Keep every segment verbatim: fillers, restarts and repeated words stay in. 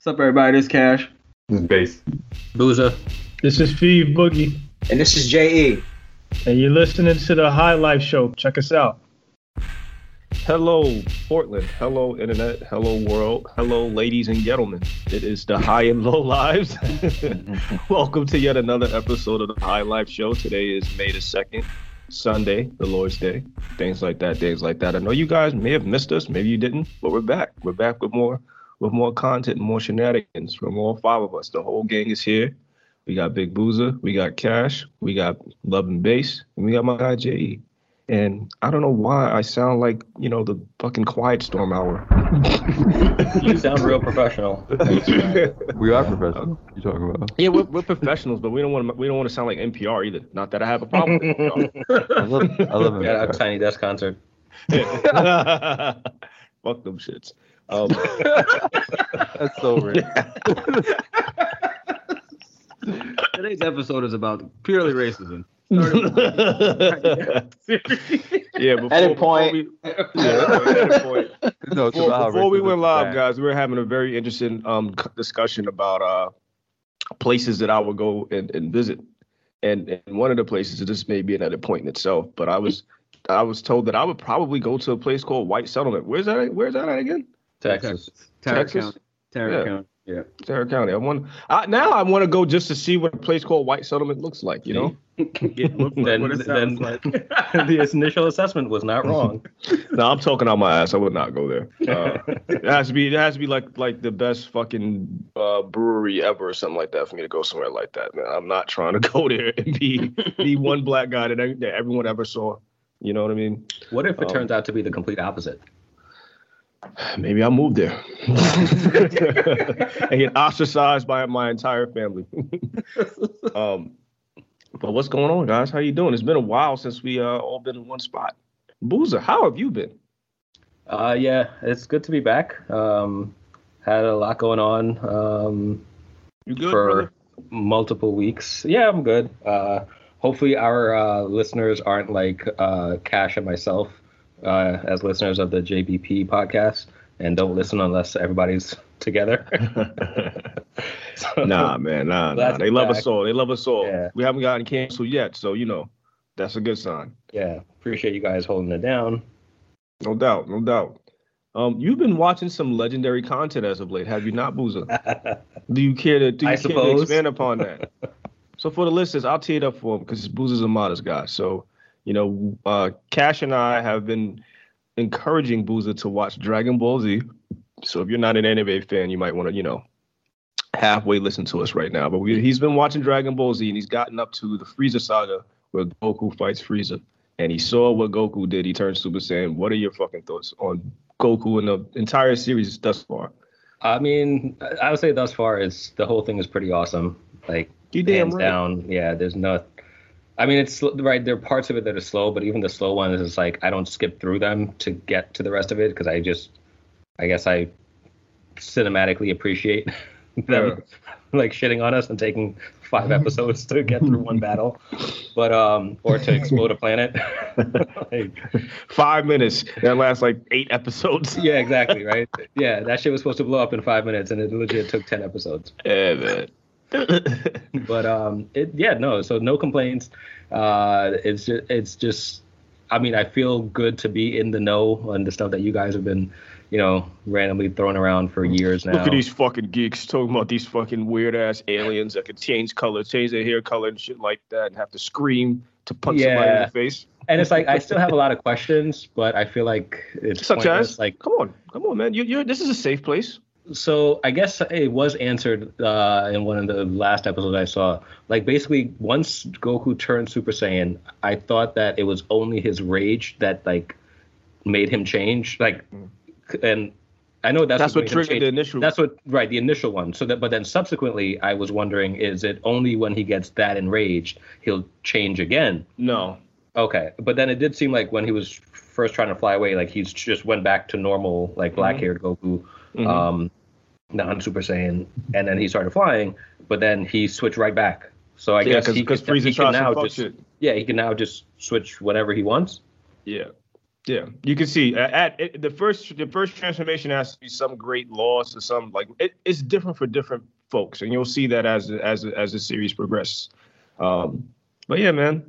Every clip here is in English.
What's up, everybody? This is Cash. This is Base. Boozer. This is Steve Boogie. And this is J E. And you're listening to the High Life Show. Check us out. Hello, Portland. Hello, Internet. Hello, world. Hello, ladies and gentlemen. It is the High and Low Lives. Welcome to yet another episode of the High Life Show. Today is May the second, Sunday, the Lord's Day. Things like that, things like that. I know you guys may have missed us. Maybe you didn't, but we're back. We're back with more with more content and more shenanigans from all five of us. The whole gang is here. We got Big Boozer, we got Cash, we got Love and Bass, and we got my guy J E. And I don't know why I sound like, you know, the fucking Quiet Storm hour. You sound real professional. We are professional. You talking about? Yeah, we're, we're professionals, but we don't want to. We don't want to sound like N P R either. Not that I have a problem with N P R. I love, I love Yeah, him. a Tiny Desk concert. Fuck them shits. Um, That's so rich. Today's episode is about purely racism. yeah, before, Edit before point. we, yeah, edit point. No, it's Before, about how before we racism went is live, bad. guys, we were having a very interesting um c- discussion about uh places that I would go and, and visit, and, and one of the places, this may be another point in itself, but I was I was told that I would probably go to a place called White Settlement. Where's that? Where's that at again? Texas. Tarrant Texas? County. Tarrant Yeah. County. Yeah. Tarrant County. I want I, now. I want to go just to see what a place called White Settlement looks like. You know. Then, what it then sounds like. the initial assessment was not wrong. No, I'm talking out my ass. I would not go there. Uh, it has to be. It has to be like like the best fucking uh, brewery ever or something like that for me to go somewhere like that, man. I'm not trying to go there and be be one black guy that, that everyone ever saw. You know what I mean? What if it Um, turns out to be the complete opposite? Maybe I'll move there and get ostracized by my entire family. um, but what's going on, guys? How you doing? It's been a while since we uh, all been in one spot. Boozer, how have you been? Uh, yeah, it's good to be back. Um, had a lot going on um, You good, for brother? multiple weeks. Yeah, I'm good. Uh, hopefully our uh, listeners aren't like uh, Cash and myself uh, as listeners of the J B P podcast and don't listen unless everybody's together. So- Nah, man, nah, nah. That's They love back. us all. They love us all. Yeah. We haven't gotten canceled yet, so you know that's a good sign. Yeah, appreciate you guys holding it down. No doubt, no doubt. Um, you've been watching some legendary content as of late, have you not, Boozer? Do you care to? Do you I care to suppose. expand upon that? So for the listeners, I'll tee it up for him because Boozer's a modest guy. So you know, uh, Cash and I have been encouraging Boozer to watch Dragon Ball Z. So if you're not an anime fan, you might want to, you know, halfway listen to us right now. But we, he's been watching Dragon Ball Z and he's gotten up to the Frieza saga where Goku fights Frieza. And he saw what Goku did. He turned Super Saiyan. What are your fucking thoughts on Goku and the entire series thus far? I mean, I would say thus far, it's the whole thing is pretty awesome. Like, You damn hands right. down, yeah. There's no. I mean, it's sl- right. There are parts of it that are slow, but even the slow ones, it's like I don't skip through them to get to the rest of it because I just, I guess I cinematically appreciate them like shitting on us and taking five episodes to get through one battle, but um, or to explode a planet. Like, Five minutes. That lasts like eight episodes. yeah, exactly, right. Yeah, that shit was supposed to blow up in five minutes, and it legit took ten episodes. Yeah, man. But um, it yeah no, so no complaints. Uh, it's just it's just, I mean, I feel good to be in the know on the stuff that you guys have been, you know, randomly throwing around for years now. Look at these fucking geeks talking about these fucking weird ass aliens that could change color, change their hair color and shit like that, and have to scream to punch somebody in Yeah. the face. And it's like I still have a lot of questions, but I feel like it's Such pointless. as, Like, come on, come on, man. You, you're this is a safe place. so I guess it was answered uh, in one of the last episodes I saw. Like, basically, once Goku turned Super Saiyan, I thought that it was only his rage that like made him change. Like, and I know that's, That's what made him triggered change. the initial. That's what, right, the initial one. So that, but then subsequently, I was wondering, is it only when he gets that enraged he'll change again? no. Okay, but then it did seem like when he was first trying to fly away, like he's just went back to normal, like black-haired Goku, Mhm. um, non-Super Saiyan, and then he started flying. But then he switched right back. So I Yeah, guess 'cause- he, 'cause can, Frieza he tries can to now fuck just shit. yeah he can now just switch whenever he wants. Yeah. Yeah, you can see at, at it, the first the first transformation has to be some great loss or some like it, it's different for different folks, and you'll see that as as as the series progresses. Um, but yeah, man,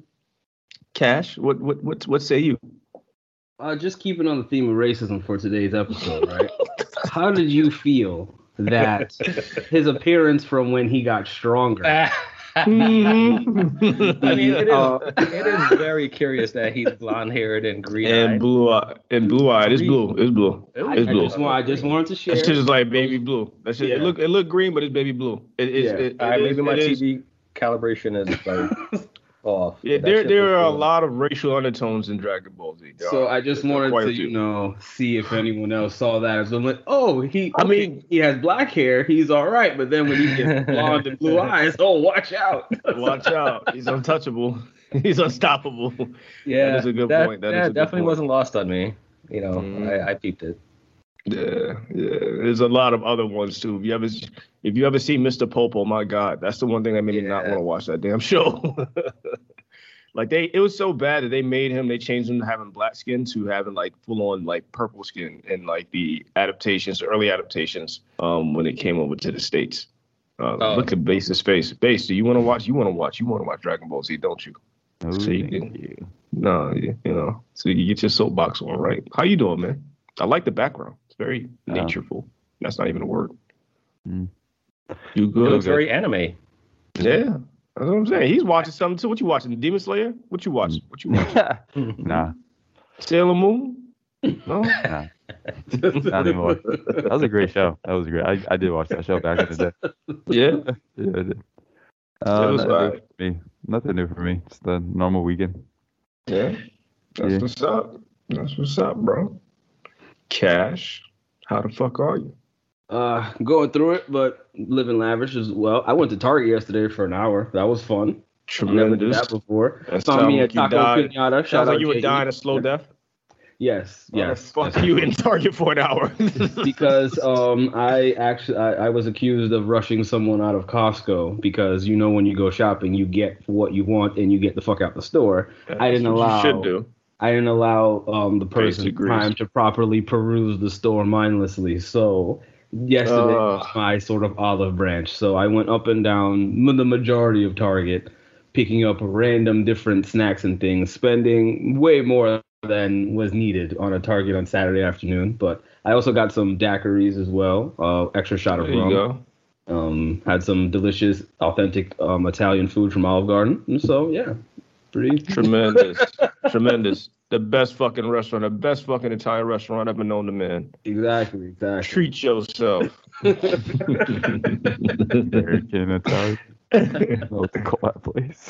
Cash, what what what what say you? Uh, just keeping on the theme of racism for today's episode, right? How did you feel that his appearance from when he got stronger? I mean, it is, Uh, it is very curious that he's blonde haired and green And eyed. blue eye and blue eyed. It's blue. It's blue. I, It's I blue. just want, I just wanted to share. That shit is like baby blue. That shit, it Yeah. look it look green, but it's baby blue. It is. Yeah. It, it All right, is- maybe my it T is- V calibration is like off. Yeah, That there shit there looks are a good. lot of racial undertones in Dragon Ball Z. There So are. I just There are wanted quite a to, few. you know, see if anyone else saw that. So I'm like, oh, he. I I mean- mean, he has black hair. He's all right. But then when he gets blonde and blue eyes, oh, watch out. Watch out. He's untouchable. He's unstoppable. Yeah, That is a good that, point. That that is a good definitely point. wasn't lost on me. You know, Mhm. I, I peeped it. Yeah, yeah. There's a lot of other ones too. If you ever if you ever see Mister Popo, my God, that's the one thing that made me not Yeah. want to watch that damn show. Like they, it was so bad that they made him. They changed him to having black skin to having like full on like purple skin in like the adaptations, the early adaptations, um, when it came over to the states. Uh, Oh. Look at Base's face. Base, do you want to watch? You want to watch? You want to watch Dragon Ball Z, don't you? Oh, So you thank can- you. No, you, you know. So you can get your soapbox on, right? How you doing, man? I like the background. It's very Yeah. natureful. That's not even a word. Mm. You It good? looks very anime. Yeah. That's what I'm saying. He's watching something too. What you watching? Demon Slayer? What you watching? What you watching? Nah, Sailor Moon? No? nah, not anymore. That was a great show. That was great. I, I did watch that show back in the day. Yeah. Yeah, I did. It Uh, was nothing, new alright. for me. Nothing new for me. Just a normal weekend. Yeah. That's Yeah. what's up. That's what's up, bro. Cash, how the fuck are you? Uh, going through it, but living lavish as well. I went to Target yesterday for an hour. That was fun. Never did Tremendous. that before. That Saw sound me like at you Taco died. Pinata. Shout Sounds out like you were J E. dying a slow death. Yes, yes. Why the fuck yes. you in Target for an hour? Because um, I actually I, I was accused of rushing someone out of Costco because you know when you go shopping you get what you want and you get the fuck out the store. I didn't That's what allow. You should do. I didn't allow um the person Basic grace. time to properly peruse the store mindlessly. So yesterday Uh. was my sort of olive branch. So I went up and down m- the majority of Target, picking up random different snacks and things, spending way more than was needed on a Target on Saturday afternoon. But I also got some daiquiris as well, uh, extra shot of There you rum. go. Um, had some delicious, authentic um, Italian food from Olive Garden. And so yeah, pretty. Tremendous. Tremendous. The best fucking restaurant, the best fucking Italian restaurant ever known to man. Exactly, exactly. Treat yourself. American Italian. Know what to call that place.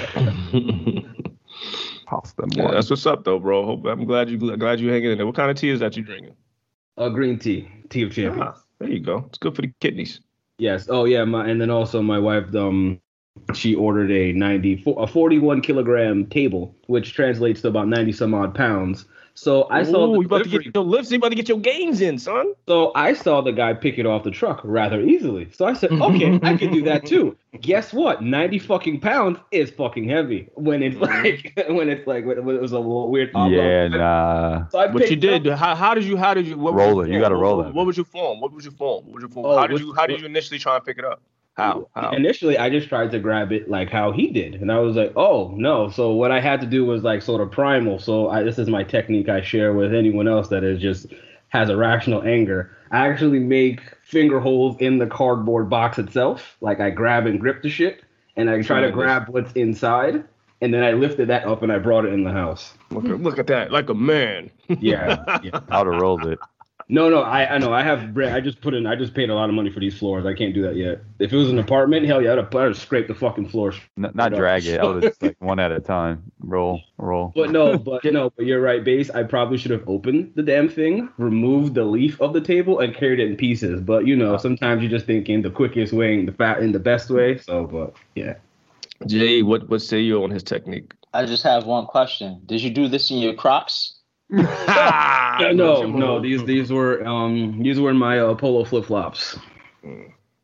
Pasta Yeah, one. that's what's up though, bro. Hope, I'm glad you glad you hanging in there. What kind of tea is that you drinking? Uh, green tea, tea of champions. Ah, there you go. It's good for the kidneys. Yes. Oh yeah. My and then also my wife um she ordered a ninety a forty-one kilogram table, which translates to about ninety some odd pounds. So I saw Ooh, the you about to delivery- get your lifts. You about to get your gains in, son. so I saw the guy pick it off the truck rather easily. So I said, okay, I can do that too. Guess what? ninety fucking pounds is fucking heavy when it's like when it's like when it was a little weird. Yeah, nah. So I What you picked up- did? How, how did you? How did you? What was Roll your it. You form? gotta What- roll what, it. What was your form? What was your form? What was your form? Oh, how did what- you? How did you initially try and pick it up? How? How? Initially, I just tried to grab it like how he did, and I was like, "Oh no!" So what I had to do was like sort of primal. So I, this is my technique I share with anyone else that is just has irrational anger. I actually make finger holes in the cardboard box itself. Like I grab and grip the shit, and I try to Tremendous. grab what's inside, and then I lifted that up and I brought it in the house. Look at, look at that, like a man. Yeah. yeah. How to roll it. No, no, I, I know. I have. bre- I just put in. I just paid a lot of money for these floors. I can't do that yet. If it was an apartment, hell yeah, I'd have, I'd have scraped the fucking floor. N- not drag it. I would have just like one at a time. Roll, roll. But no, but no, but you're right, Base. I probably should have opened the damn thing, removed the leaf of the table, and carried it in pieces. But you know, sometimes you're just thinking the quickest way and the fat in the best way. So, but yeah. Jay, what what say you on his technique? I just have one question. Did you do this in your Crocs? No, no, no. These these were um these were in my uh, polo flip flops.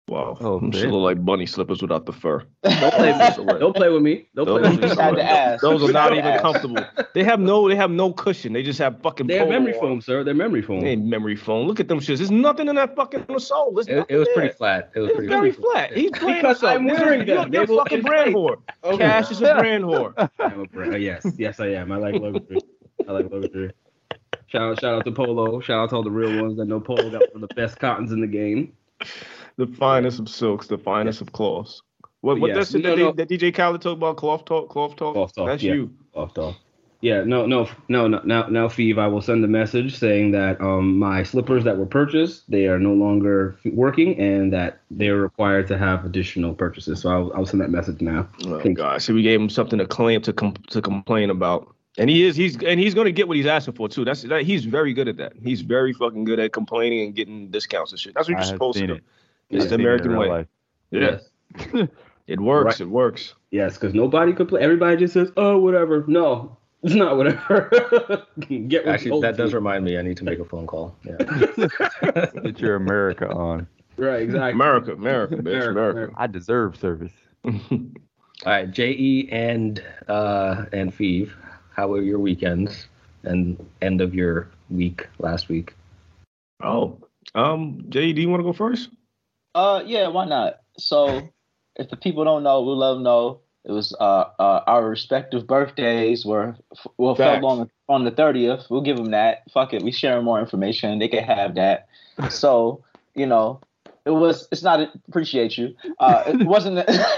Wow. Oh, Them shit man. look like bunny slippers without the fur. Don't play, don't play with me. Don't play Those, with me. Just had to ask. those are not Had to even ask. comfortable. They have no they have no cushion. They just have fucking They have polo memory on. foam, sir. They're memory foam. They ain't memory foam. Look at them shits. There's nothing in that fucking sole. There's It, nothing it was there. pretty flat. It was It's pretty very flat. flat. He's playing Because himself. I'm You're- wearing you're, them. You're a They will fucking brand excite. whore. Okay. Cash is a brand whore. I'm a brand- yes, yes, I am. I like luxury. I like luxury. Shout out, shout out to Polo. Shout out to all the real ones that know Polo got one of the best cottons in the game. The finest of silks, the finest of cloths. What what Yes. that's it No, that, no. they, that D J Khaled talk about? Cloth talk, cloth talk. Cloth talk, That's yeah. you. Off off. Yeah, no, no, no, no. Now, now, Feeve, I will send a message saying that um, my slippers that were purchased, they are no longer f- working, and that they are required to have additional purchases. So I'll, I'll send that message now. Oh Thank you. God! So we gave him something to claim to com- to complain about, and he is he's and he's gonna get what he's asking for too. That's that, he's very good at that. He's very fucking good at complaining and getting discounts and shit. That's what I you're have supposed to seen do. it. It's I've the seen it in American real way. life. Yeah, Yes, it works. Right. It works. yes, because nobody could play. Everybody just says, "Oh, whatever." No, it's not whatever. Get what Actually, told that does you. remind me. I need to make a phone call. Yeah. Get your America on. Right, exactly. America, America, bitch, America, America. America. I deserve service. All right, J E and uh and Feeve, how were your weekends and end of your week last week? Oh, um, Jay, do you want to go first? Uh, yeah, why not? So, if the people don't know, we'll let them know. It was uh, uh our respective birthdays were well fell Facts. on on the thirtieth. We'll give them that. Fuck it, we sharing more information. They can have that. So, you know, it was. It's not. Appreciate you. Uh, it wasn't.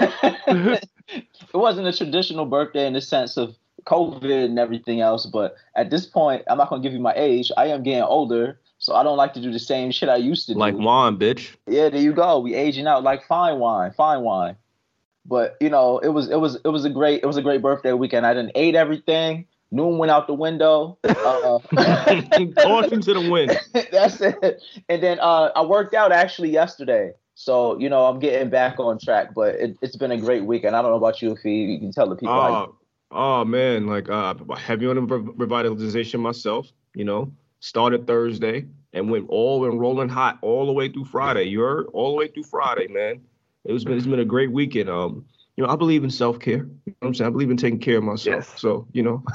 A, it wasn't a traditional birthday in the sense of COVID and everything else. But at this point, I'm not gonna give you my age. I am getting older. So I don't like to do the same shit I used to do. Like wine, bitch. Yeah, there you go. We aging out like fine wine, fine wine. But you know, it was it was it was a great it was a great birthday weekend. I didn't ate everything. Noon went out the window. Uh, Caution to the wind. that's it. And then uh, I worked out actually yesterday. So you know, I'm getting back on track. But it, it's been a great weekend. I don't know about you, if you, you can tell the people. how you- Oh, oh man, like uh, heavy on the re- revitalization myself. You know, started Thursday and went all and rolling hot all the way through Friday. You heard? All the way through Friday, man. It was been it's been a great weekend. Um, you know, I believe in self care. You know what I'm saying? I believe in taking care of myself. Yes. So you know,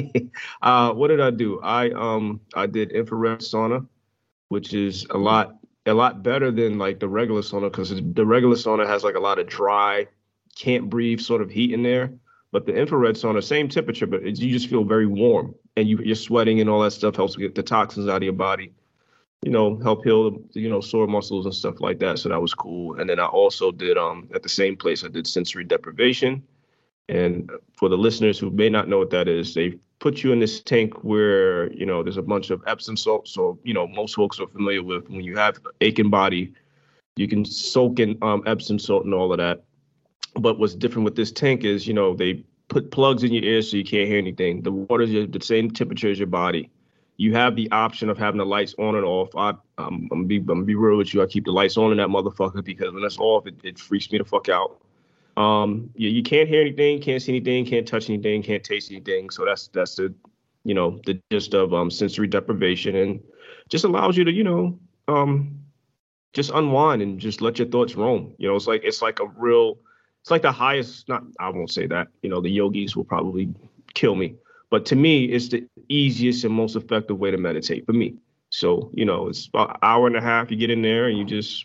uh, what did I do? I um I did infrared sauna, which is a lot a lot better than like the regular sauna because the regular sauna has like a lot of dry, can't breathe sort of heat in there. But the infrared sauna, same temperature, but it, you just feel very warm and you, you're sweating and all that stuff helps get the toxins out of your body, you know, help heal, you know, sore muscles and stuff like that. So that was cool. And then I also did, um, at the same place, I did sensory deprivation. And for the listeners who may not know what that is, they put you in this tank where, you know, there's a bunch of Epsom salt. So, you know, most folks are familiar with when you have aching body, you can soak in um, Epsom salt and all of that. But what's different with this tank is, you know, they put plugs in your ears so you can't hear anything. The water's the same temperature as your body. You have the option of having the lights on and off. I, I'm, I'm, gonna be, I'm gonna be real with you. I keep the lights on in that motherfucker because when it's off, it, it freaks me the fuck out. Um, you, you can't hear anything, can't see anything, can't touch anything, can't taste anything. So that's that's the, you know, the gist of um, sensory deprivation, and just allows you to, you know, um, just unwind and just let your thoughts roam. You know, it's like it's like a real. It's like the highest, not, I won't say that, you know, the yogis will probably kill me. But to me, it's the easiest and most effective way to meditate for me. So, you know, it's about an hour and a half. You get in there and you just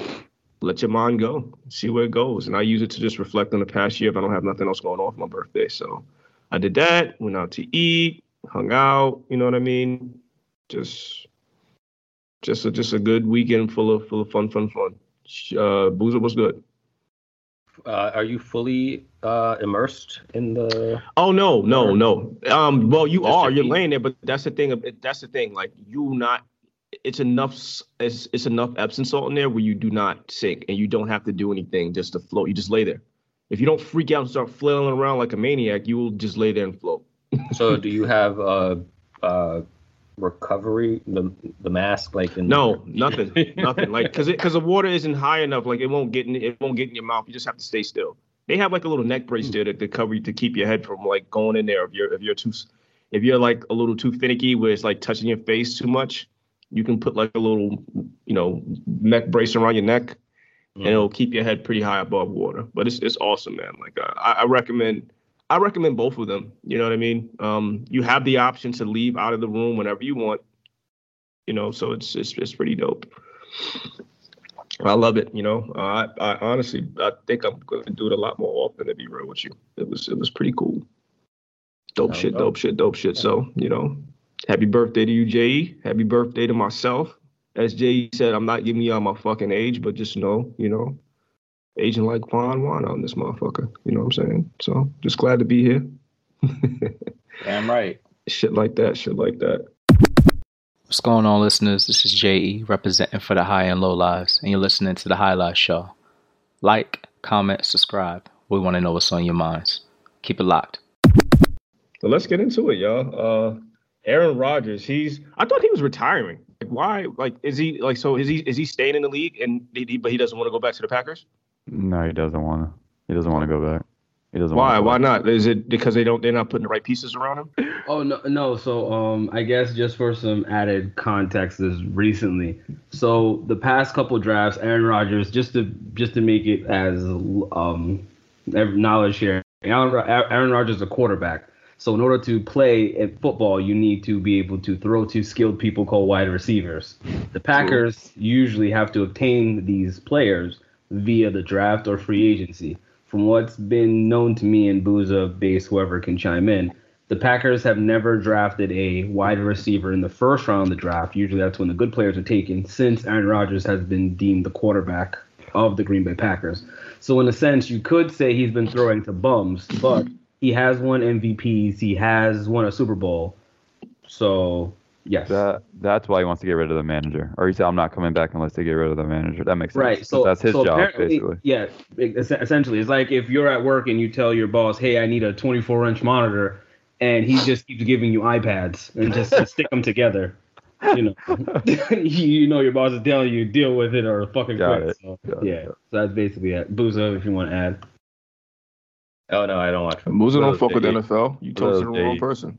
let your mind go, see where it goes. And I use it to just reflect on the past year if I don't have nothing else going on for my birthday. So I did that, went out to eat, hung out, you know what I mean? Just, just a, just a good weekend full of, full of fun, fun, fun. Uh, Boozer, what's good? Uh, are you fully uh, immersed in the? Oh no, no, no. Um, well, you Just are. your You're feet. laying there, but that's the thing. That's the thing. Like you not. It's enough. It's it's enough Epsom salt in there where you do not sink and you don't have to do anything just to float. You just lay there. If you don't freak out and start flailing around like a maniac, you will just lay there and float. So do you have uh, uh, recovery the the mask like in? No, nothing, nothing. Like because because the water isn't high enough. Like it won't get in. It won't get in your mouth. You just have to stay still. They have like a little neck brace there to, to cover you to keep your head from like going in there. If you're if you're too if you're like a little too finicky where it's like touching your face too much, you can put like a little you know neck brace around your neck, and it'll keep your head pretty high above water. But it's it's awesome, man. Like uh, I, I recommend I recommend both of them. You know what I mean? Um, you have the option to leave out of the room whenever you want. You know, so it's it's it's pretty dope. I love it. You know, uh, I I honestly I think I'm going to do it a lot more often. To be real with you, it was it was pretty cool. Dope shit, dope shit, dope shit. So you know, happy birthday to you, J E. Happy birthday to myself. As J E said, I'm not giving y'all my fucking age, but just know, you know, aging like fine wine on this motherfucker. You know what I'm saying? So just glad to be here. Damn right. Shit like that, shit like that. What's going on, listeners? This is J E representing for the High and Low Lives, and you're listening to the High Life Show. Like, comment, subscribe. We want to know what's on your minds. Keep it locked. So let's get into it, y'all. Uh, Aaron Rodgers, he's. I thought he was retiring. Like, why? Like, is he like? So is he? Is he staying in the league? And he, but he doesn't want to go back to the Packers. No, he doesn't want to. He doesn't want to go back. He doesn't. Why? Want to Why not? Is it because they don't? They're not putting the right pieces around him? Oh no, no. So um, I guess just for some added context, is recently. So the past couple drafts, Aaron Rodgers, just to just to make it as um knowledge here, Aaron, Aaron Rodgers is a quarterback. So in order to play in football, you need to be able to throw to skilled people called wide receivers. The Packers usually have to obtain these players via the draft or free agency. From what's been known to me and Booza, Base, whoever can chime in, the Packers have never drafted a wide receiver in the first round of the draft. Usually that's when the good players are taken, since Aaron Rodgers has been deemed the quarterback of the Green Bay Packers. So in a sense, you could say he's been throwing to bums, but he has won M V Ps. He has won a Super Bowl. So, yes. That That's why he wants to get rid of the manager. Or he said, I'm not coming back unless they get rid of the manager. That makes sense. Right. So that's his so job, basically. Yeah, essentially. It's like if you're at work and you tell your boss, hey, I need a twenty-four inch monitor, and he just keeps giving you iPads and just stick them together. You know, you know your boss is telling you deal with it or fucking Got quit. it. So, Got yeah, it. so that's basically it. Booza, if you want to add. Oh no, I don't watch. Boozer don't fuck with the J E. N F L. You talking to the J E. wrong person.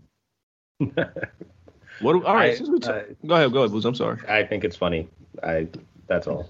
What? All right. I- since we t- I- go ahead. Go ahead, Boozer. I'm sorry. I think it's funny. I that's all.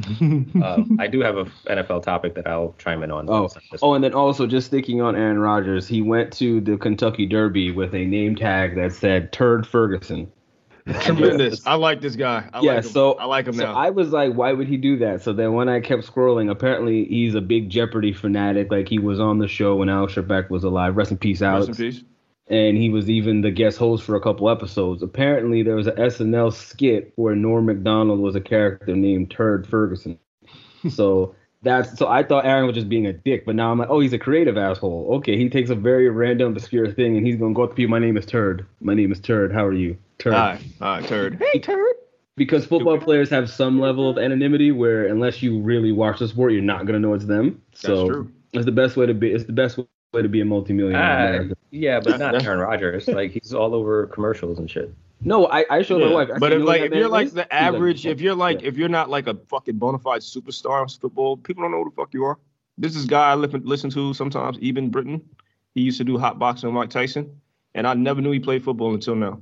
um, I do have a N F L topic that I'll chime in on. Oh, oh, and then also just sticking on Aaron Rodgers, he went to the Kentucky Derby with a name tag that said Turd Ferguson. Tremendous. I like this guy. I yeah, like him. so I like him so now. I was like, why would he do that? So then when I kept scrolling, apparently he's a big Jeopardy fanatic. Like he was on the show when Alex Trebek was alive. Rest in peace, Alex. Rest in peace. And he was even the guest host for a couple episodes. Apparently there was an S N L skit where Norm Macdonald was a character named Turd Ferguson. So that's so I thought Aaron was just being a dick, but now I'm like, oh, he's a creative asshole. Okay, he takes a very random, obscure thing and he's gonna go up to people. My name is Turd. My name is Turd. How are you? Turd. All right. All right, turd. Hey, turd. Because football players have some level of anonymity where unless you really watch the sport, you're not gonna know it's them. So That's true. it's the best way to be. It's the best way to be a multimillionaire. in Uh, America. yeah, but not Aaron Rodgers. Like he's all over commercials and shit. No, I, I showed Yeah. my wife. I But said, if "You know like what if that you're man like is?" the She's like, average, if you're like yeah. if you're not like a fucking bona fide superstar in football, people don't know who the fuck you are. This is a guy I listen, listen to sometimes, Eben Britton. He used to do hot boxing with Mike Tyson, and I never knew he played football until now.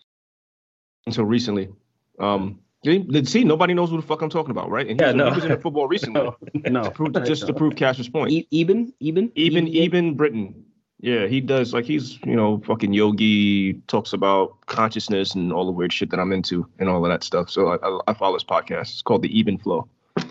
Until recently. Um, see, see, nobody knows who the fuck I'm talking about, right? And he, Yeah, was, no. he was in football recently. no, no. to prove, just to prove Cash's point. E- Eben, Eben, Even Eben, even Britain. Yeah, he does like he's, you know, fucking yogi, talks about consciousness and all the weird shit that I'm into and all of that stuff. So I, I, I follow his podcast. It's called The Even Flow.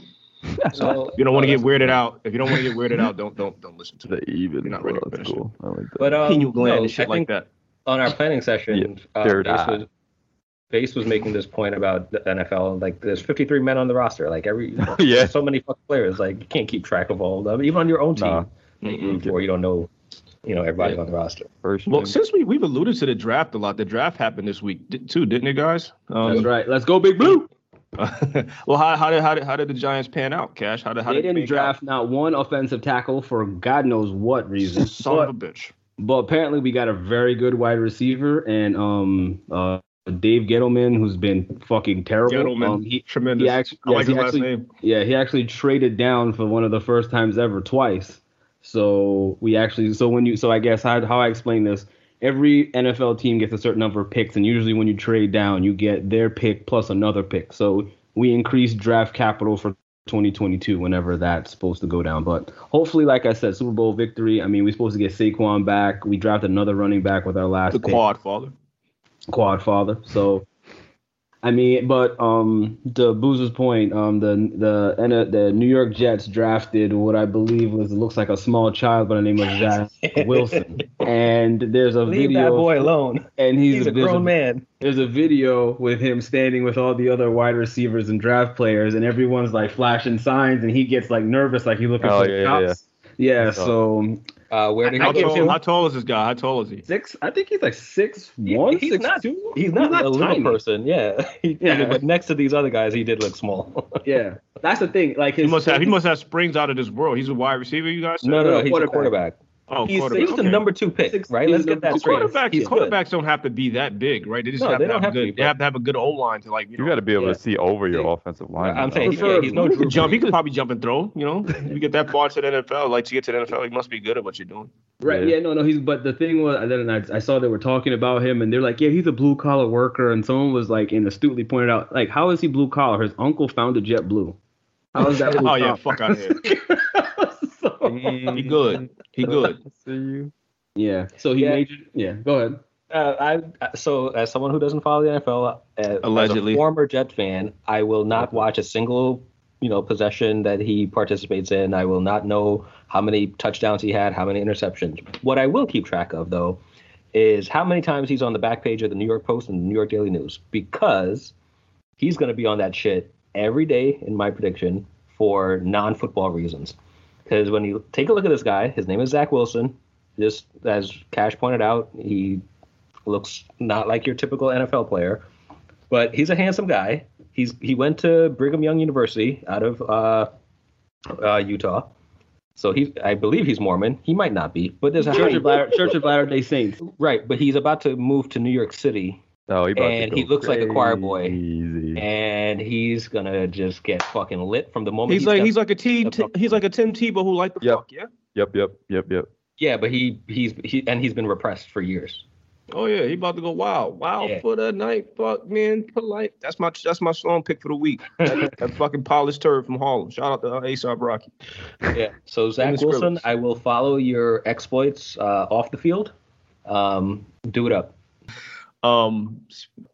So, If you don't want to oh, get that's weirded cool. out, if you don't want to get weirded out, don't don't don't listen to it. The even. You're not ready Well, to that's finish cool. I like that. But um, Pineal gland no, and shit I like think that. on our planning session, uh, third Base eye. was, Base was making this point about the N F L. Like, there's fifty-three men on the roster. Like every, Yeah. there's so many fucking players. Like you can't keep track of all of them. Even on your own team, Nah. that you root for, you don't know, you know, everybody on the roster. First Well, thing- since we we've alluded to the draft a lot, the draft happened this week di- too, didn't it, guys? Um, That's right. Let's go, Big Blue. well, how how did how did how did the Giants pan out, Cash? How did how They did didn't make draft not one offensive tackle for God knows what reason. out? Son but, of a bitch. but apparently we got a very good wide receiver and um uh Dave Gettleman, who's been fucking terrible. Gettleman, Um, he, tremendous. he actually, I yes, like he his last actually- name. Yeah, he actually traded down for one of the first times ever twice. So we actually, so when you, so I guess how, how I explain this, every N F L team gets a certain number of picks, and usually when you trade down, you get their pick plus another pick. So we increased draft capital for twenty twenty-two, whenever that's supposed to go down. But hopefully, like I said, Super Bowl victory. I mean, we're supposed to get Saquon back. We drafted another running back with our last The pick. quad father. Quad father. So, I mean, but um, to Boozer's point, um, the the the New York Jets drafted what I believe was looks like a small child by the name of Zach Wilson, and there's a Leave video. that boy alone. And he's, He's a there's grown man. There's a video with him standing with all the other wide receivers and draft players, and everyone's like flashing signs, and he gets like nervous, like he's looking Oh, for yeah, the yeah, cops. Yeah, so Uh, where did he How go tall, to? how tall is this guy? How tall is he? six. I think he's like six one, he's six not- two. He's not, a little tiny. person, yeah. He- Yeah. But next to these other guys, he did look small. Yeah, that's the thing. Like his He must have he must have springs out of this world. He's a wide receiver, you guys said? no, no, no. He's quarterback. a quarterback. Oh, He's quarterback. He was the Okay. number two pick, Six- right? he's Let's the get that number two straight. Quarterbacks, He's good. quarterbacks don't have to be that big, right? They just No, have they to don't have have to good. be, They have to have a good O line to like. You You know, got to be able Yeah. to see over your Yeah. offensive line. I'm though. saying, yeah, he's no he Drew could jump. He Brees. could probably jump and throw. You know, you get that far to the N F L. Like to get to the N F L, you must be good at what you're doing. Right. Yeah. Yeah. No. No. He's. But the thing was, then I, I saw they were talking about him, and they're like, yeah, he's a blue collar worker, and someone was like, and astutely pointed out, like, how is he blue collar? His uncle founded JetBlue. How is that blue Oh yeah, collar? fuck out of here. So- He good. He good. See you. yeah. So he Yeah. majored. Yeah. Go ahead. Uh, I so as someone who doesn't follow the N F L, uh, Allegedly. as a former Jet fan, I will not watch a single you know possession that he participates in. I will not know how many touchdowns he had, how many interceptions. What I will keep track of though is how many times he's on the back page of the New York Post and the New York Daily News, because he's going to be on that shit every day in my prediction for non-football reasons. Because when you take a look at this guy, his name is Zach Wilson. Just as Cash pointed out, he looks not like your typical N F L player, but he's a handsome guy. He's he went to Brigham Young University out of uh, uh, Utah, so he I believe he's Mormon. He might not be, but there's a Church high, of Latter, Church of Latter Day Saints. right. But he's about to move to New York City, Oh, he about And to he go looks like a choir boy. crazy. and he's gonna just get fucking lit from the moment He's like steps- he's like a T. steps up. He's like a Tim Tebow who like the Yep. fuck. Yeah. Yep, yep, yep, yep. Yeah, but he he's he and he's been repressed for years. Oh yeah, he about to go wild, wild Yeah. for the night. Fuck man, polite. That's my that's my song pick for the week. that, that fucking polished turd from Harlem. Shout out to uh, A$AP Rocky. Yeah. So Zach the Wilson, Skrillex. I will follow your exploits uh, off the field. Um, do it up. Um,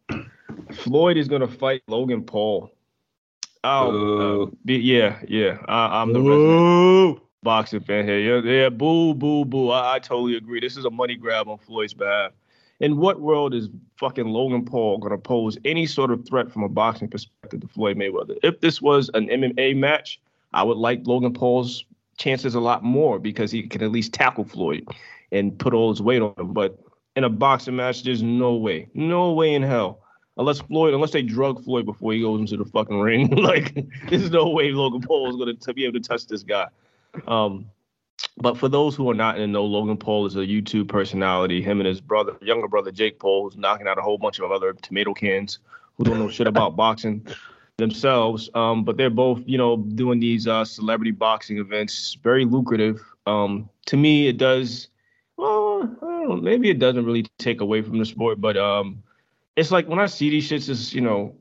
Floyd is gonna fight Logan Paul. Oh, Boo. uh, be- yeah, yeah. I, I'm the resident boxing fan here. Yeah, yeah. Boo, boo, boo. I, I totally agree. This is a money grab on Floyd's behalf. In what world is fucking Logan Paul gonna pose any sort of threat from a boxing perspective to Floyd Mayweather? If this was an M M A match, I would like Logan Paul's chances a lot more because he can at least tackle Floyd and put all his weight on him. But in a boxing match, there's no way, no way in hell. Unless Floyd, unless they drug Floyd before he goes into the fucking ring, like there's no way Logan Paul is going to be able to touch this guy. Um, but for those who are not in the know, Logan Paul is a YouTube personality. Him and his brother, younger brother Jake Paul, who's knocking out a whole bunch of other tomato cans who don't know shit about boxing themselves. Um, but they're both, you know, doing these uh, celebrity boxing events, very lucrative. Um, to me, it does. Well, I don't know, maybe it doesn't really take away from the sport, but um. It's like when I see these shits, is you know,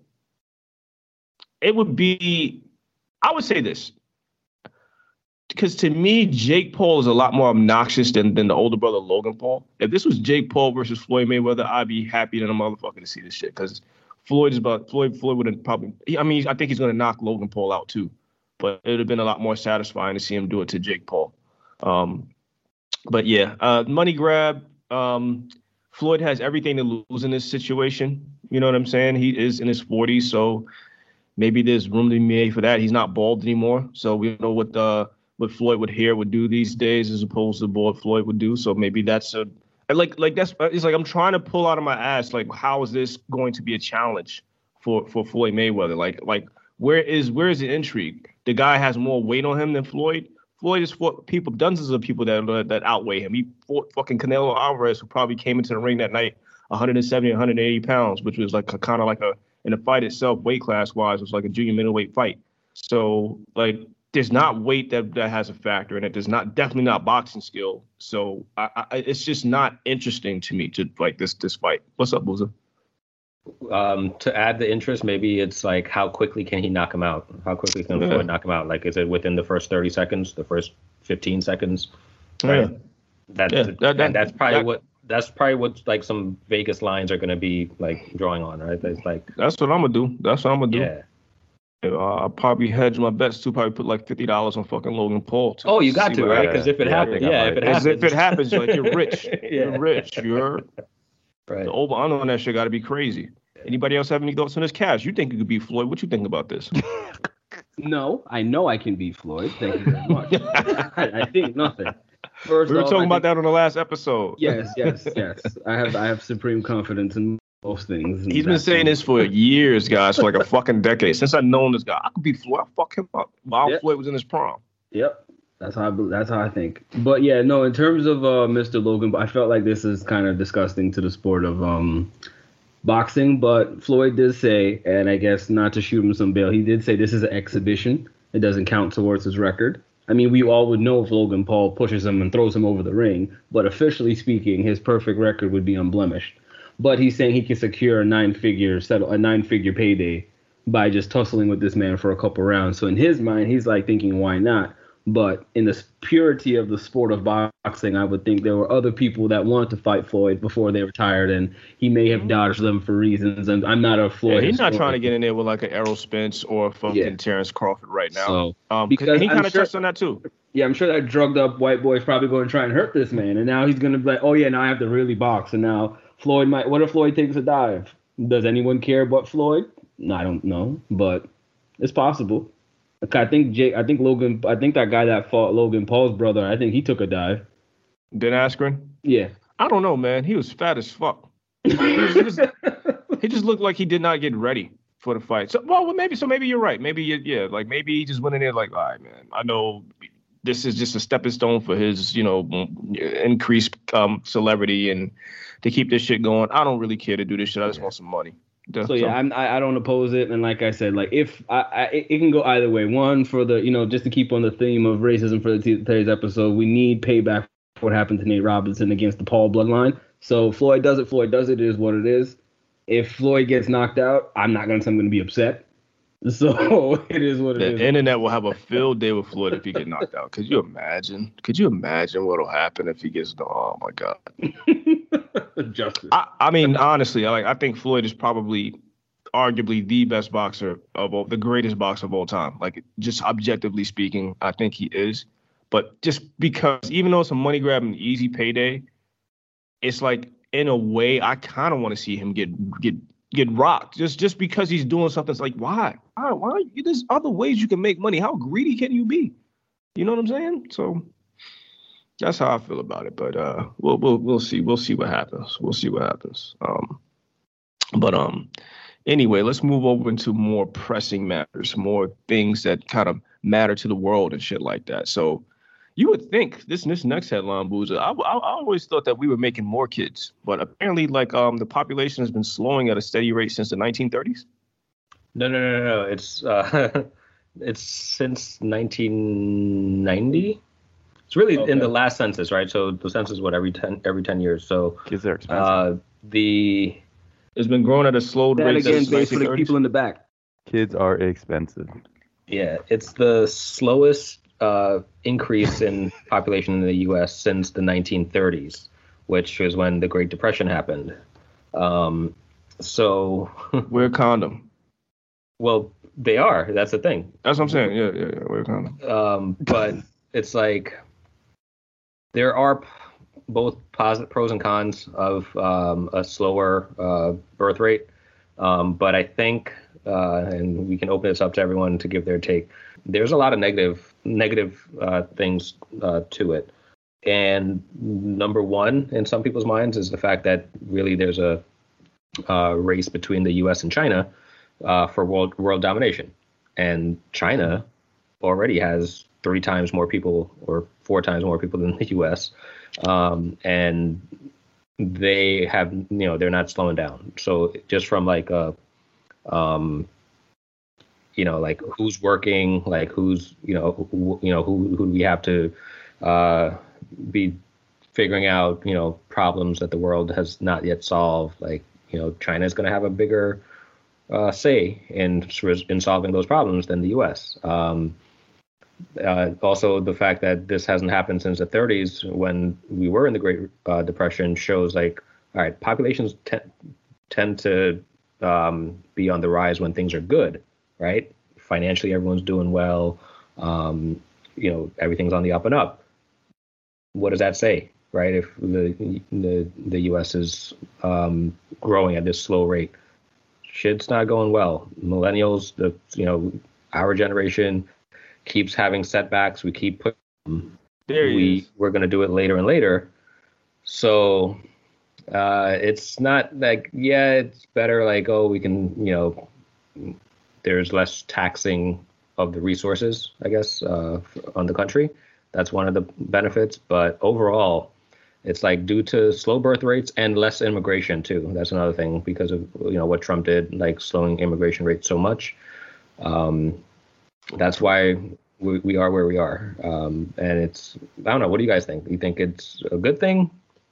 it would be, I would say this, because to me, Jake Paul is a lot more obnoxious than, than the older brother Logan Paul. If this was Jake Paul versus Floyd Mayweather, I'd be happy than a motherfucker to see this shit, because Floyd is about Floyd. Floyd would have probably, I mean, I think he's gonna knock Logan Paul out too, but it would have been a lot more satisfying to see him do it to Jake Paul. Um, but yeah, uh, money grab. Um, Floyd has everything to lose in this situation. You know what I'm saying? He is in his forties, so maybe there's room to be made for that. He's not bald anymore, so we know what the what Floyd would hair would do these days as opposed to what Floyd would do. So maybe that's a like like that's it's like I'm trying to pull out of my ass like how is this going to be a challenge for for Floyd Mayweather? Like like where is where is the intrigue? The guy has more weight on him than Floyd. Floyd has fought people, dozens of people that that outweigh him. He fought fucking Canelo Alvarez, who probably came into the ring that night one seventy, one eighty pounds, which was like kind of like a, in the fight itself, weight class wise, was like a junior middleweight fight. So like, there's not weight that, that has a factor in it. There's not definitely not boxing skill. So I, I, it's just not interesting to me to like this this fight. What's up, Boozer? Um, to add the interest, maybe it's like how quickly can he knock him out? How quickly can Yeah. Floyd knock him out? Like, is it within the first thirty seconds, the first fifteen seconds? Yeah. That's Yeah, that- that- and that's probably that- what that's probably what like some Vegas lines are going to be like drawing on, right? It's like That's what I'm gonna do. That's what I'm gonna do. yeah. Uh, I'll probably hedge my bets too. Probably put like fifty dollars on fucking Logan Paul. To Oh, you got see to what right? happens. Because if it Yeah, I happens, think I yeah, might. if it As happens, if it happens, like you're rich. Yeah. You're rich. You're right. the over under on that shit got to be crazy. Anybody else have any thoughts on this cash? You think you could beat Floyd? What you think about this? No, I know I can beat Floyd. Thank you very much. I, I think nothing. First We were off, talking I about think- that on the last episode. Yes, yes, yes. I have I have supreme confidence in most things. and He's been that's- saying this for years, guys, for like a fucking decade. Since I've known this guy, I could beat Floyd. I fuck him up while Yep. Floyd was in his prime. Yep. That's how I bel- that's how I think. But yeah, no, in terms of uh, Mister Logan, I felt like this is kind of disgusting to the sport of um, boxing. But Floyd did say, and I guess not to shoot him some bail, he did say this is an exhibition. It doesn't count towards his record. I mean, we all would know if Logan Paul pushes him and throws him over the ring, but officially speaking, his perfect record would be unblemished. But he's saying he can secure a nine-figure settle, a nine-figure payday by just tussling with this man for a couple rounds. So in his mind, he's like thinking, why not? But in the purity of the sport of boxing, I would think there were other people that wanted to fight Floyd before they retired, and he may have dodged them for reasons. And I'm not a Yeah, Floyd. he's not historian. trying to get in there with like an Errol Spence or fucking Yeah. Terrence Crawford right now. So, um, because and he I'm kind of sure- touched on that too. yeah, I'm sure that drugged up white boy is probably going to try and hurt this man. And now he's going to be like, oh, yeah, now I have to really box. And now Floyd might, what if Floyd takes a dive? Does anyone care but Floyd? No, I don't know, but it's possible. Like, I think Jake, I think Logan, I think that guy that fought Logan Paul's brother, I think he took a dive. Ben Askren. Yeah. I don't know, man. He was fat as fuck. he, was- he was- he just looked like he did not get ready for the fight. So, well, maybe so. Maybe you're right. Maybe you- yeah, like maybe he just went in there like, all right, man. I know this is just a stepping stone for his, you know, increased um, celebrity and to keep this shit going. I don't really care to do this shit. I just want some money. So yeah, I'm, I I don't oppose it, and like I said, like if I, I it it can go either way. One, for the you know just to keep on the theme of racism for the t- today's episode, we need payback for what happened to Nate Robinson against the Paul bloodline. So Floyd does it. Floyd does it. It is what it is. If Floyd gets knocked out, I'm not gonna say I'm gonna be upset. So it is what it The is. internet will have a field day with Floyd if he get knocked out. Could you imagine? Could you imagine what'll happen if he gets? Oh my god. Justice. I, I mean, honestly, I like. I think Floyd is probably, arguably, the best boxer of all, the greatest boxer of all time. Like, just objectively speaking, I think he is. But just because, even though it's a money grab and easy payday, it's like in a way I kind of want to see him get get get rocked. Just just because he's doing something. It's like why? Why? Why? There's other ways you can make money. How greedy can you be? You know what I'm saying? So. That's how I feel about it, but uh, we'll we'll we'll see we'll see what happens. We'll see what happens. Um, but um, anyway, let's move over into more pressing matters, more things that kind of matter to the world and shit like that. So, you would think this this next headline, Boozer. I, I I always thought that we were making more kids, but apparently, like um, the population has been slowing at a steady rate since the nineteen thirties. No, no, no, no, no. It's uh, it's since nineteen ninety. It's really Okay. in the last census, right? So the census, what, every ten every ten years. So Kids are expensive. uh, the It's been growing at a slow That rate again, since the based for the nineteen thirties. people in the back. Kids are expensive. yeah, it's the slowest uh, increase in population in the U S since the nineteen thirties, which was when the Great Depression happened. Um, so, Wear a condom. well, they are. That's the thing. That's what I'm saying. Yeah, yeah, yeah. Wear a condom. Um, but it's like there are p- both positive pros and cons of um, a slower uh, birth rate. Um, but I think, uh, and we can open this up to everyone to give their take. There's a lot of negative negative uh, things uh, to it. And number one in some people's minds is the fact that really there's a uh, race between the U S and China uh, for world world domination. And China already has three times more people or four times more people than the U S. Um, and they have, you know, they're not slowing down. So just from like a, um, you know, like who's working, like who's, you know, who, you know, who, who do we have to uh, be figuring out, you know, problems that the world has not yet solved, like you know, China is going to have a bigger uh, say in in solving those problems than the U S. Um, uh, also, the fact that this hasn't happened since the thirties, when we were in the Great uh, Depression, shows like, all right, populations te- tend to um, be on the rise when things are good, right? Financially, everyone's doing well. Um, you know, everything's on the up and up. What does that say, right? If the the, the U S is um, growing at this slow rate, shit's not going well. Millennials, the you know, our generation keeps having setbacks. We keep putting, there he we is. we're gonna do it later and later. So uh, it's not like, yeah, it's better like, oh, we can, you know, there's less taxing of the resources, I guess, uh, on the country. That's one of the benefits. But overall, it's like due to slow birth rates and less immigration too. That's another thing because of, you know, what Trump did, like slowing immigration rates so much. Um, that's why we, we are where we are. Um, and it's, I don't know. What do you guys think? Do you think it's a good thing?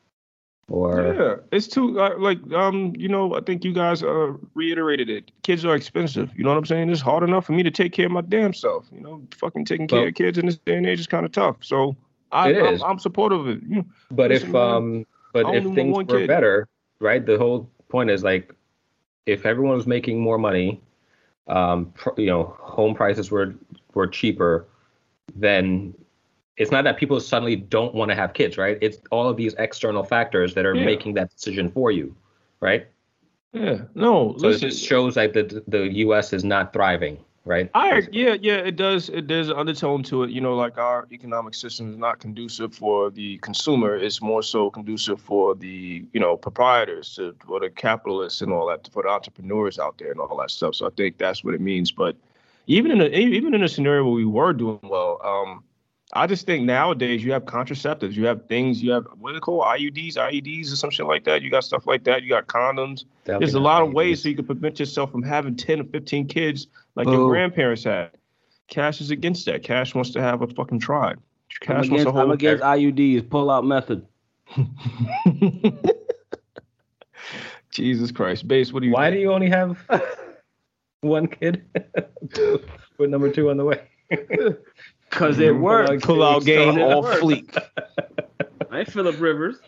Or Yeah, it's too uh, like um you know I think you guys uh reiterated it. Kids are expensive. You know what I'm saying? It's hard enough for me to take care of my damn self. You know, fucking taking care Well, of kids in this day and age is kind of tough. So I, It I'm, is. I'm supportive of it. You know, But listen, if man, um, but I if only want things one were kid. better, right? The whole point is like, if everyone was making more money, um, pr- you know, home prices were were cheaper, then it's not that people suddenly don't want to have kids, right? It's all of these external factors that are Yeah. making that decision for you, right? Yeah, no, So listen. it just shows like the the U S is not thriving, right? I yeah yeah it does it there's an undertone to it. You know, like our economic system is not conducive for the consumer. It's more so conducive for the you know proprietors, to, for the capitalists and all that, for the entrepreneurs out there and all that stuff. So I think that's what it means. But even in a even in a scenario where we were doing well, um, I just think nowadays you have contraceptives, you have things, you have what are they called, I U Ds, I E Ds or some shit like that. You got stuff like that. You got condoms. Definitely There's a not lot of I U Ds. ways so you can prevent yourself from having ten or fifteen kids like your Boo. grandparents had. Cash is against that. Cash wants to have a fucking tribe. I'm Cash wants against, to hold I'm against I U Ds. Pull out method. Jesus Christ. Base, what do you Why do think? you only have one kid with number two on the way? Cause it works. Pull out game It all works. fleek. I ain't Philip Rivers.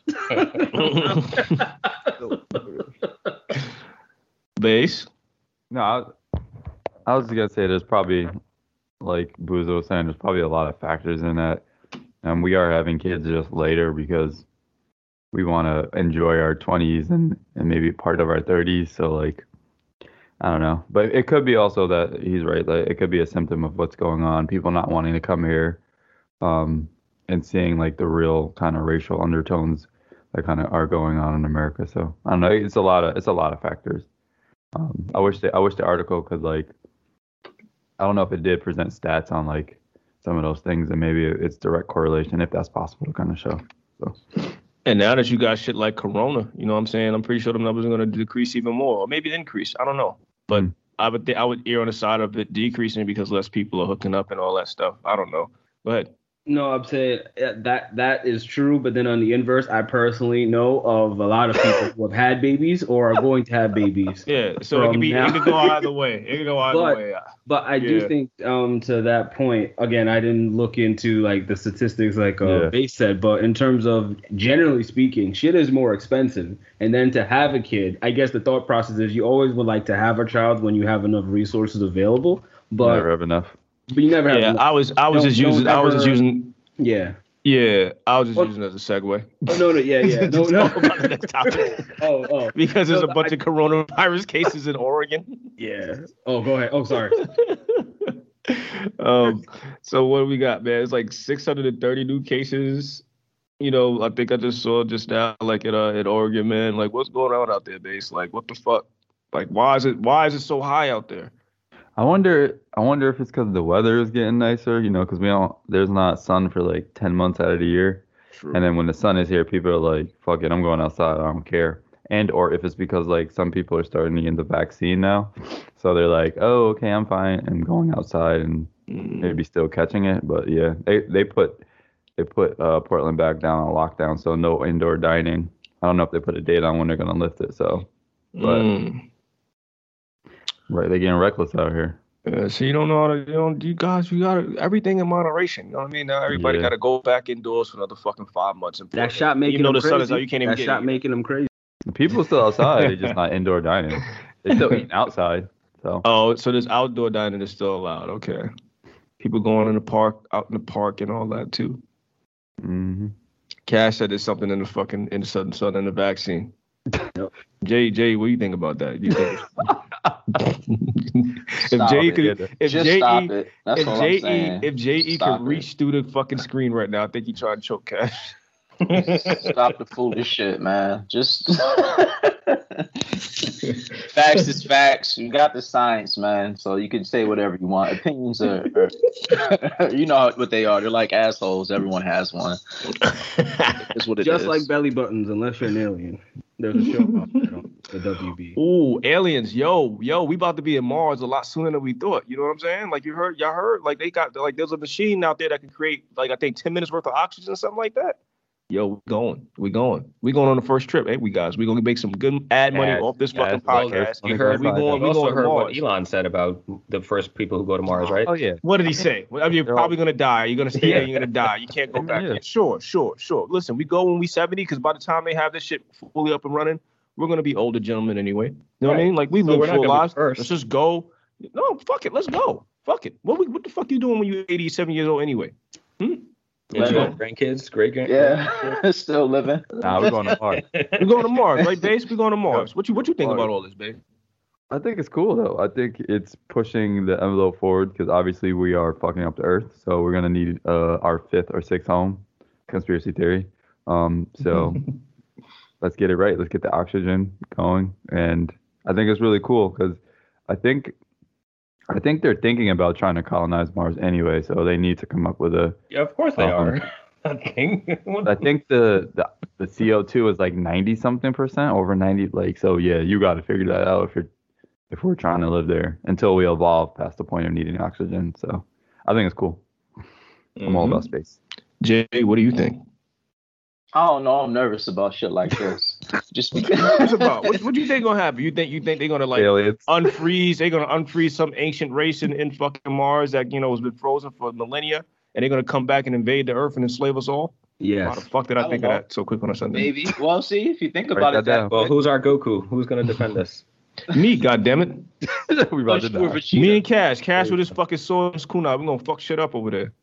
Base? No, I, I was gonna say there's probably, like Buzo was saying, there's probably a lot of factors in that, and we are having kids just later because we want to enjoy our twenties and and maybe part of our thirties. So like, I don't know, but it could be also that he's right. Like it could be a symptom of what's going on. People not wanting to come here, um, and seeing like the real kind of racial undertones that kind of are going on in America. So I don't know. It's a lot of it's a lot of factors. Um, I wish the I wish the article could like, I don't know if it did present stats on like some of those things, and maybe it's direct correlation if that's possible to kind of show. So And now that you got shit like Corona, you know what I'm saying? I'm pretty sure the numbers are going to decrease even more, or maybe increase. I don't know. But Mm. I would th- I would err on the side of it decreasing because less people are hooking up and all that stuff. I don't know. But No, I'm saying uh, that that is true, but then on the inverse, I personally know of a lot of people who have had babies or are going to have babies. yeah, so it From could be now- it could go either way. It could go either But- way. But I Yeah. do think, um, to that point, again, I didn't look into like the statistics like uh, Yeah. Base said, but in terms of generally speaking, shit is more expensive. And then to have a kid, I guess the thought process is you always would like to have a child when you have enough resources available, but never have enough. but you never have. Yeah, enough. I was I was Don't- just using don't I was just ever- using Yeah. yeah I was just What- using it as a segue. Oh, no, no, yeah, yeah, no, Just no. talk about the next topic. oh, oh, Because there's No, a bunch I- of coronavirus cases in Oregon. yeah. Oh, go ahead. Oh, sorry. um, so what do we got, man? It's like six hundred thirty new cases. You know, I think I just saw just now, like at uh, at Oregon, man. Like, what's going on out there, base? Like, what the fuck? Like, why is it why is it so high out there? I wonder. I wonder if it's because the weather is getting nicer. You know, because we don't. There's not sun for like ten months out of the year, True. and then when the sun is here, people are like, "Fuck it, I'm going outside. I don't care." And or if it's because like some people are starting to get the vaccine now, so they're like, "Oh, okay, I'm fine," and going outside and Mm. maybe still catching it. But yeah, they they put they put uh, Portland back down on lockdown, so no indoor dining. I don't know if they put a date on when they're gonna lift it. So But Mm. right, they're getting reckless out here. Yeah, so you don't know how to, you know, you guys, you got to everything in moderation. You know what I mean? Now everybody Yeah. got to go back indoors for another fucking five months. In That Portland. shot making Even though them the sun is crazy. out, you can't even that get shot it. making them crazy. People still outside. They're just not indoor dining. They're still eating outside. So Oh, so this outdoor dining is still allowed. Okay. People going in the park, out in the park, and all that too. mhm. Cash said there's something in the fucking in the southern sun in the vaccine. Yep. Jay, Jay, what do you think about that? You think if Stop Jay it. could, if Just Jay, stop it. That's if all Jay, I'm saying. if Jay Stop could it. reach through the fucking screen right now, I think he trying to choke Cash. Stop the foolish shit, man. Just facts is facts. You got the science, man. So you can say whatever you want. Opinions are, are you know what they are. They're like assholes. Everyone has one. It's what it Just is. like belly buttons, unless you're an alien. There's a show out there on the W B. Ooh, aliens, yo, yo, we about to be in Mars a lot sooner than we thought. You know what I'm saying? Like you heard, y'all heard, like they got, like there's a machine out there that can create, like I think ten minutes worth of oxygen or something like that. Yo, we going, we going, we going on the first trip, hey, we guys, we gonna make some good ad money Ad- off this yeah, fucking that's podcast. what You heard, we going, you we also going to heard what Mars. Elon said about the first people who go to Mars, right? Oh yeah. What did he say? Well, I mean, you're They're probably gonna die. You're gonna stay there. You're gonna die. You can't go Yeah. back. Yeah. Sure, sure, sure. Listen, we go when we seventy because by the time they have this shit fully up and running, we're gonna be older gentlemen anyway. You know what I Right. mean? Like we So live we're not full gonna be lives. first. Let's just go. No, fuck it. Let's go. Fuck it. What we, what the fuck you doing when you're eighty-seven years old anyway? Yeah, Living. you got grandkids, great grand. Yeah, still living. Nah, we're going to Mars. We're going to Mars, right, Base? We're going to Mars. What you what you think Mars. about all this, babe? I think it's cool though. I think it's pushing the envelope forward because obviously we are fucking up the Earth, so we're gonna need uh, our fifth or sixth home. Conspiracy theory. Um, so let's get it right. Let's get the oxygen going, and I think it's really cool because I think I think they're thinking about trying to colonize Mars anyway. So they need to come up with a. Yeah, of course they Um, are. I think. I think the the, the C O two is like ninety something percent, over ninety. Like so, yeah, you got to figure that out if you're. If we're trying to live there until we evolve past the point of needing oxygen. So I think it's cool. I'm all about space. Jay, what do you think? I don't know. I'm nervous about shit like this. Just because. What's about? What, what do you think gonna happen? You think you think they're gonna like Aliens. unfreeze? They're gonna unfreeze some ancient race in, in fucking Mars that you know has been frozen for millennia, and they're gonna come back and invade the Earth and enslave us all? Why Yes. the fuck did I, I think don't of know. that so quick on a Sunday? Maybe. Well, see, if you think Write about that it that down. Well, quick, who's our Goku? Who's gonna defend us? Me, goddammit. we about to punch through die. Vegeta. Me and Cash. Cash with his fucking sword and kunai. We're gonna fuck shit up over there.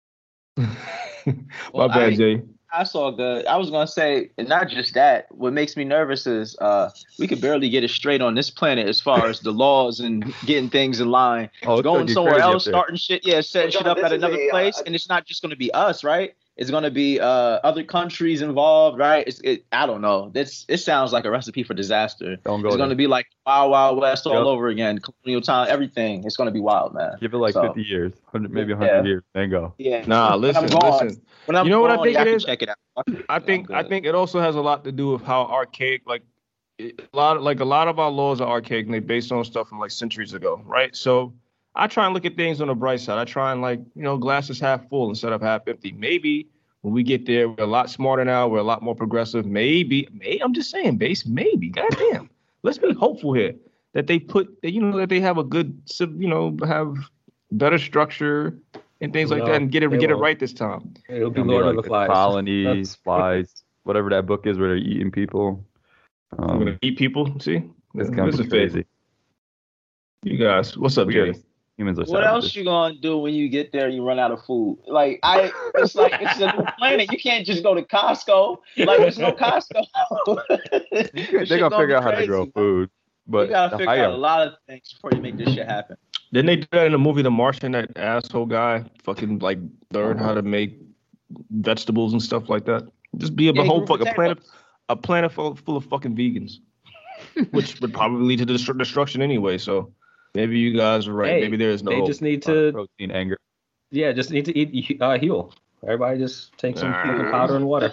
My Well, bad, I- Jay. That's all good. I was gonna say, and not just that. What makes me nervous is uh, we could barely get it straight on this planet as far as the laws and getting things in line. Oh, it's gonna Going get somewhere crazy up else, there. starting shit, yeah, setting shit up at another place, and it's not just gonna be us, right? It's gonna be uh, other countries involved, right? It's, it, I don't know. This it sounds like a recipe for disaster. Don't go It's there. gonna be like Wild Wild West all Yep. over again, colonial time, everything. It's gonna be wild, man. Give it like So, fifty years, one hundred, maybe one Yeah. hundred years, then go. Yeah. Nah, When I'm listen, gone- listen. When I'm You know what I gone, think y'all it can is? Check it out. I think I'm I good. think it also has a lot to do with how archaic, like a lot, of, like a lot of our laws are archaic and they're based on stuff from like centuries ago, right? So I try and look at things on the bright side. I try and like you know, glasses half full instead of half empty. Maybe when we get there, we're a lot smarter now. We're a lot more progressive. Maybe, may I'm just saying, base. Maybe, goddamn. Let's be hopeful here that they put, that you know, that they have a good, civ- you know, have better structure and things like No, that, and get it they get it won't. right this time. It'll be Gonna be Lord like of the the Flies. colonies, That's- flies, whatever that book is where they're eating people. I'm Um, gonna eat people. See, it's This gonna is be faith. crazy. You guys, what's up, We Jay? gotta- Humans are What else savages. you gonna do when you get there and you run out of food? Like I, it's like it's a new planet. You can't just go to Costco. Like there's no Costco. They're gonna figure out how to grow food, but You gotta the figure higher- out a lot of things before you make this shit happen. Didn't they do that in the movie The Martian? That asshole guy fucking like learned how to make vegetables and stuff like that. Just be a Yeah, he whole grew fucking potatoes. planet, a planet full, full of fucking vegans, which would probably lead to destru- destruction anyway. So maybe you guys are right. Hey, maybe there is no They hope. just need to, protein anger. yeah, just need to eat uh, heal. Everybody just take some Nah. fucking powder and water.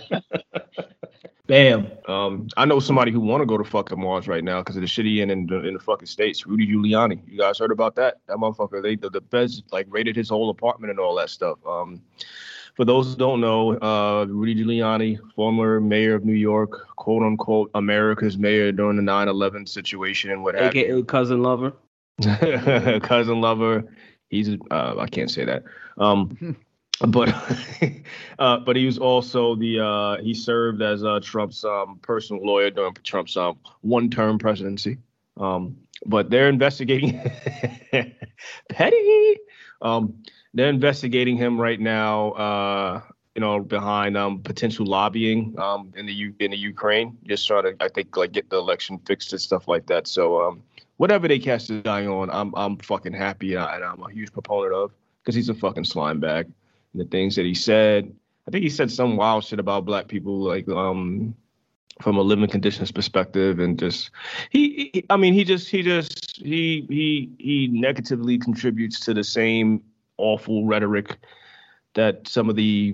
Bam. Um, I know somebody who want to go to fucking Mars right now because of the shit he in in the, in the fucking states. Rudy Giuliani. You guys heard about that? That motherfucker. They the, the feds like raided his whole apartment and all that stuff. Um, For those who don't know, uh, Rudy Giuliani, former mayor of New York, quote unquote, America's mayor during the nine eleven situation and what have A K A you. cousin lover. Cousin lover. He's, uh, I can't say that. Um, but, uh, but he was also the, uh, he served as uh, Trump's um, personal lawyer during Trump's um, one-term presidency. Um, but they're investigating petty. Um, they're investigating him right now. Uh, you know, behind um potential lobbying um in the U in the Ukraine, just trying to I think like get the election fixed and stuff like that. So um whatever they cast the guy on, I'm I'm fucking happy and, I, and I'm a huge proponent of because he's a fucking slime bag. And the things that he said, I think he said some wild shit about black people, like um. from a living conditions perspective, and just he, he I mean he just he just he he he negatively contributes to the same awful rhetoric that some of the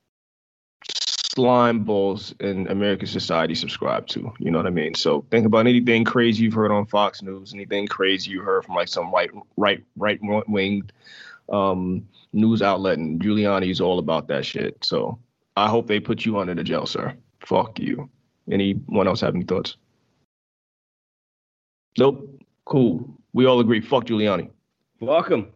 slime balls in American society subscribe to. You know what I mean? So think about anything crazy you've heard on Fox News, anything crazy you heard from like some right right right winged um, news outlet, and Giuliani's all about that shit. So I hope they put you under the jail, sir. Fuck you. Anyone else have any thoughts? Nope. Cool. We all agree. Fuck Giuliani. Welcome.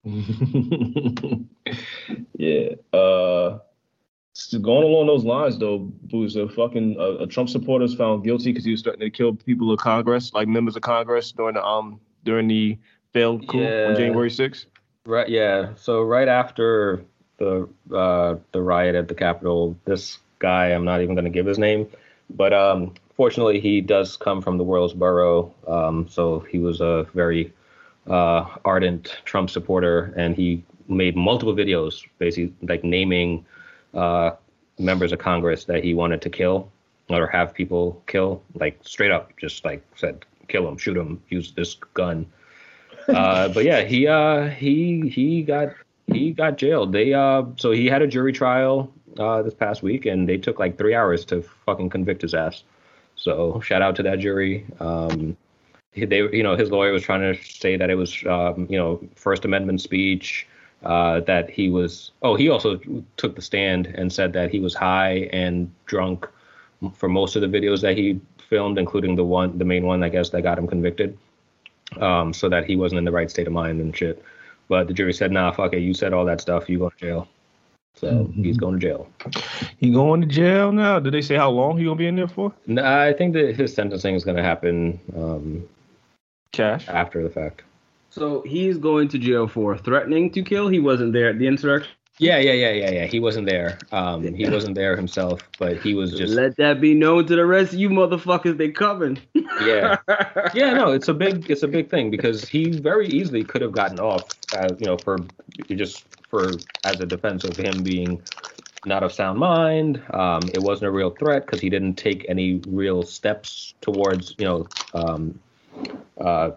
Yeah. Uh, so going along those lines, though, Boozer, fucking uh, a Trump supporter is found guilty because he was starting to kill people of Congress, like members of Congress, during the um during the failed coup Yeah. on January sixth. Right. Yeah. So right after the uh, the riot at the Capitol, this guy, I'm not even going to give his name, but um, fortunately he does come from the Wilkesboro. Um, so he was a very uh, ardent Trump supporter, and he made multiple videos, basically like naming uh, members of Congress that he wanted to kill or have people kill, like straight up, just like said, kill him, shoot him, use this gun. Uh, but yeah, he uh, he he got he got jailed. They uh, so he had a jury trial uh, this past week, and they took like three hours to fucking convict his ass. So shout out to that jury. Um, they, you know, his lawyer was trying to say that it was, um, you know, First Amendment speech. Uh, that he was. Oh, he also took the stand and said that he was high and drunk for most of the videos that he filmed, including the one, the main one, I guess, that got him convicted. Um, so that he wasn't in the right state of mind and shit. But the jury said, nah, fuck it. You said all that stuff. You go to jail. So mm-hmm. he's going to jail. He going to jail now? Did they say how long he going to be in there for? No, I think that his sentencing is going to happen um, Cash after the fact. So he's going to jail for threatening to kill. He wasn't there at the insurrection. Yeah, yeah, yeah, yeah, yeah. He wasn't there. Um, he wasn't there himself, but he was just. Let that be known to the rest of you motherfuckers. They coming. Yeah, yeah. No, it's a big, it's a big thing because he very easily could have gotten off, uh, you know, for just for as a defense of him being not of sound mind. Um, it wasn't a real threat because he didn't take any real steps towards, you know, um, uh,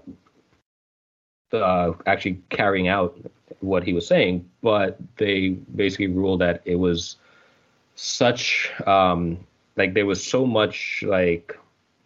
uh, actually carrying out what he was saying, but they basically ruled that it was such um like there was so much like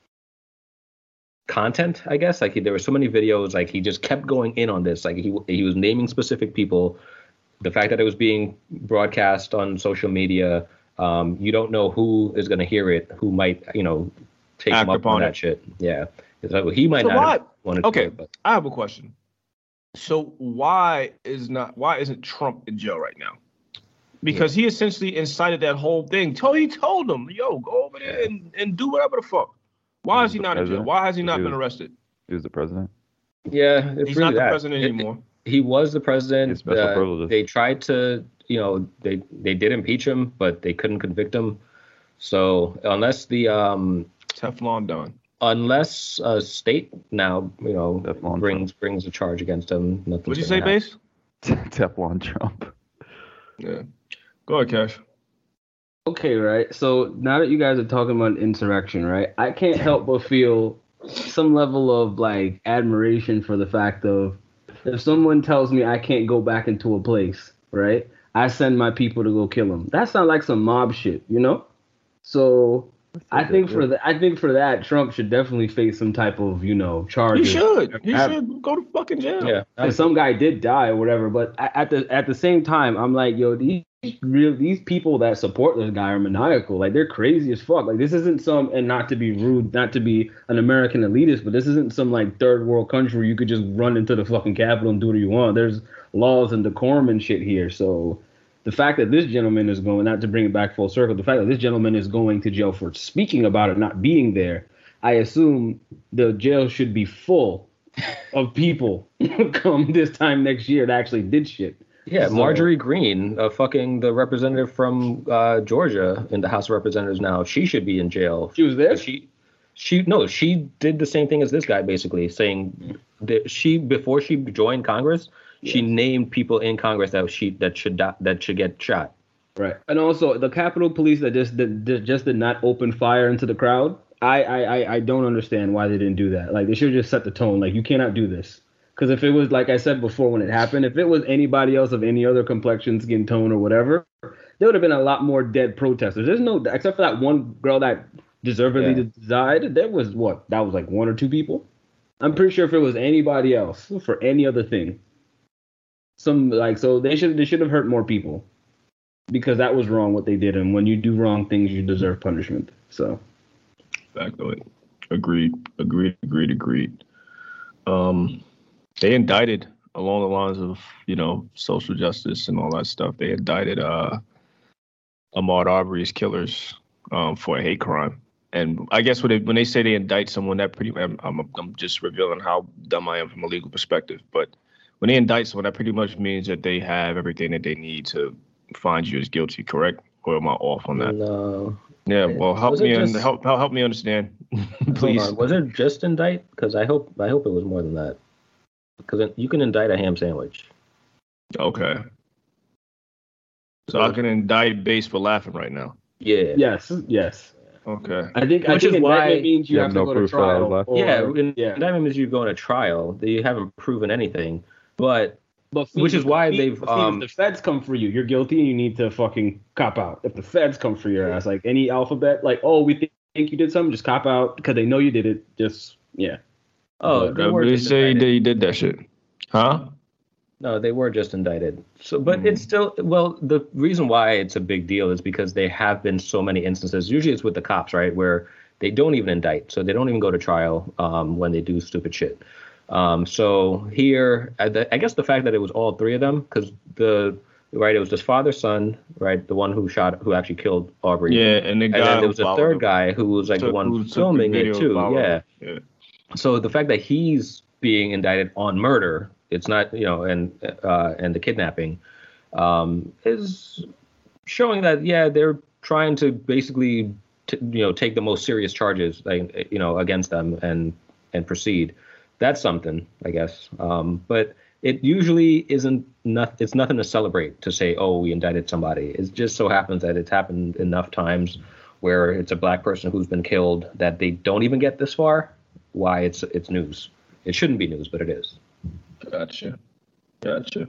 content, I guess, like he, there were so many videos, like he just kept going in on this, like he he was naming specific people. The fact that it was being broadcast on social media, um you don't know who is going to hear it, who might, you know, take Act him up on that it. shit. Yeah, so he might So not why- have wanted okay. to do it, but I have a question. So why is not why isn't Trump in jail right now? Because he essentially incited that whole thing. So he told them, yo, go over there and, and do whatever the fuck. Why is he the not in jail? president. Why has he not He been was- arrested? He was the president. yeah, it's He's really not the that. president It- anymore. He was the He has president. special Uh, privileges. they tried to, you know, they they did impeach him, but they couldn't convict him. So unless the um Teflon Don. unless a state now, you know, Teflon brings brings a charge against him, nothing's What'd you gonna say, happen. Base? Teflon Trump. Yeah. Go ahead, Cash. Okay, right. So now that you guys are talking about insurrection, right? I can't help but feel some level of like admiration for the fact of if someone tells me I can't go back into a place, right? I send my people to go kill them. That sounds like some mob shit, you know? So I think for that, I think for that, Trump should definitely face some type of, you know, He charges. should. He Ab- should go to fucking jail. Yeah, And some guy did die or whatever, but a- at the at the same time, I'm like, yo, these real these people that support this guy are maniacal. Like they're crazy as fuck. Like this isn't some, and not to be rude, not to be an American elitist, but this isn't some like third world country where you could just run into the fucking Capitol and do what you want. There's laws and decorum and shit here. So the fact that this gentleman is going, not to bring it back full circle, the fact that this gentleman is going to jail for speaking about it, not being there, I assume the jail should be full of people come this time next year that actually did shit. Yeah, So- Marjorie Greene, uh, fucking the representative from uh, Georgia in the House of Representatives now, she should be in jail. She was there? She, she no, she did the same thing as this guy, basically saying that she before she joined Congress, she Yes. named people in Congress that she that should die, that should get shot. Right. And also the Capitol Police that just did, did just did not open fire into the crowd. I, I, I- I don't understand why they didn't do that. Like they should have just set the tone. Like you cannot do this. Because if it was, like I said before when it happened, if it was anybody else of any other complexion, skin tone, or whatever, there would have been a lot more dead protesters. There's no, except for that one girl that deservedly Yeah. died, there was what? That was like one or two people? I'm pretty sure if it was anybody else for any other thing, some like, so they should they should have hurt more people. Because that was wrong what they did. And when you do wrong things, you deserve punishment. So. Exactly. Agreed. Agreed. Agreed. Agreed. Um, they indicted along the lines of, you know, social justice and all that stuff. They indicted uh, Ahmaud Arbery's killers um, for a hate crime. And I guess when they, when they say they indict someone, that pretty I'm, I'm I'm just revealing how dumb I am from a legal perspective. But when they indict someone, that pretty much means that they have everything that they need to find you as guilty. Correct? Or am I off on that? No. Yeah. Well, help Was it me un- just- help help help me understand, please. Hold on. Was it just indict? Because I hope I hope it was more than that. Because you can indict a ham sandwich. Okay. So I can indict base for laughing right now. Yeah. Yes, yes. Okay. I think I Which think is why indictment means you you have, have to no go to proof that I was trial. left. or- Yeah, in, yeah. indictment means you go to trial. You haven't proven anything, but But see, which is if why the- they've, see, um, if the feds come for you, you're guilty and you need to fucking cop out. If the feds come for your ass, like any alphabet, like, oh, we think think you did something, just cop out because they know you did it. Just yeah. oh, they They were just say indicted. they did that shit. Huh? No, they were just indicted. So, but Mm. it's still well. The reason why it's a big deal is because there have been so many instances. Usually, it's with the cops, right, where they don't even indict, so they don't even go to trial um, when they do stupid shit. Um, so here, I, the, I guess the fact that it was all three of them, because the right, it was this father son, right, the one who shot, who actually killed Aubrey. Yeah, and the And guy then there who was a followed third him. guy who was like the Took- one who took the filming video it and too. followed Yeah. him. Yeah. So the fact that he's being indicted on murder, it's not, you know, and uh, and the kidnapping, um, is showing that yeah, they're trying to basically, t- you know, take the most serious charges, like, you know, against them and and proceed. That's something, I guess. Um, but it usually isn't not, it's nothing to celebrate to say, oh, we indicted somebody. It just so happens that it's happened enough times where it's a black person who's been killed that they don't even get this far. Why it's it's news. It shouldn't be news, but it is. Gotcha. Gotcha.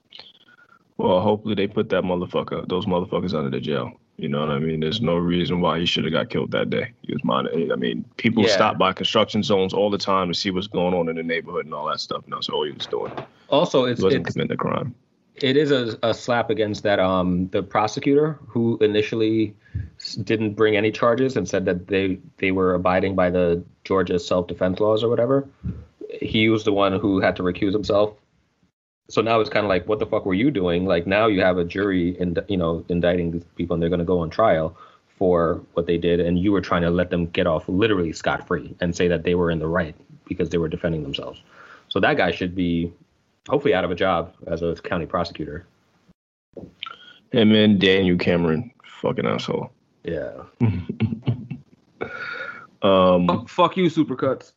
Well, hopefully they put that motherfucker, those motherfuckers under the jail. You know what I mean? There's no reason why he should have got killed that day. He was minding. I mean, people Yeah. stop by construction zones all the time to see what's going on in the neighborhood and all that stuff. And that's all he was doing. Also, He it's wasn't it's committing a crime. it is a, a slap against that um the prosecutor who initially s- didn't bring any charges and said that they they were abiding by the Georgia self-defense laws or whatever. He was the one who had to recuse himself. So now it's kind of like, what the fuck were you doing? Like now you have a jury and you know indicting these people and they're going to go on trial for what they did, and you were trying to let them get off literally scot-free and say that they were in the right because they were defending themselves. So that guy should be hopefully out of a job as a county prosecutor. Him and Daniel Cameron, fucking asshole. Yeah. Um, Fuck, fuck you, Supercuts.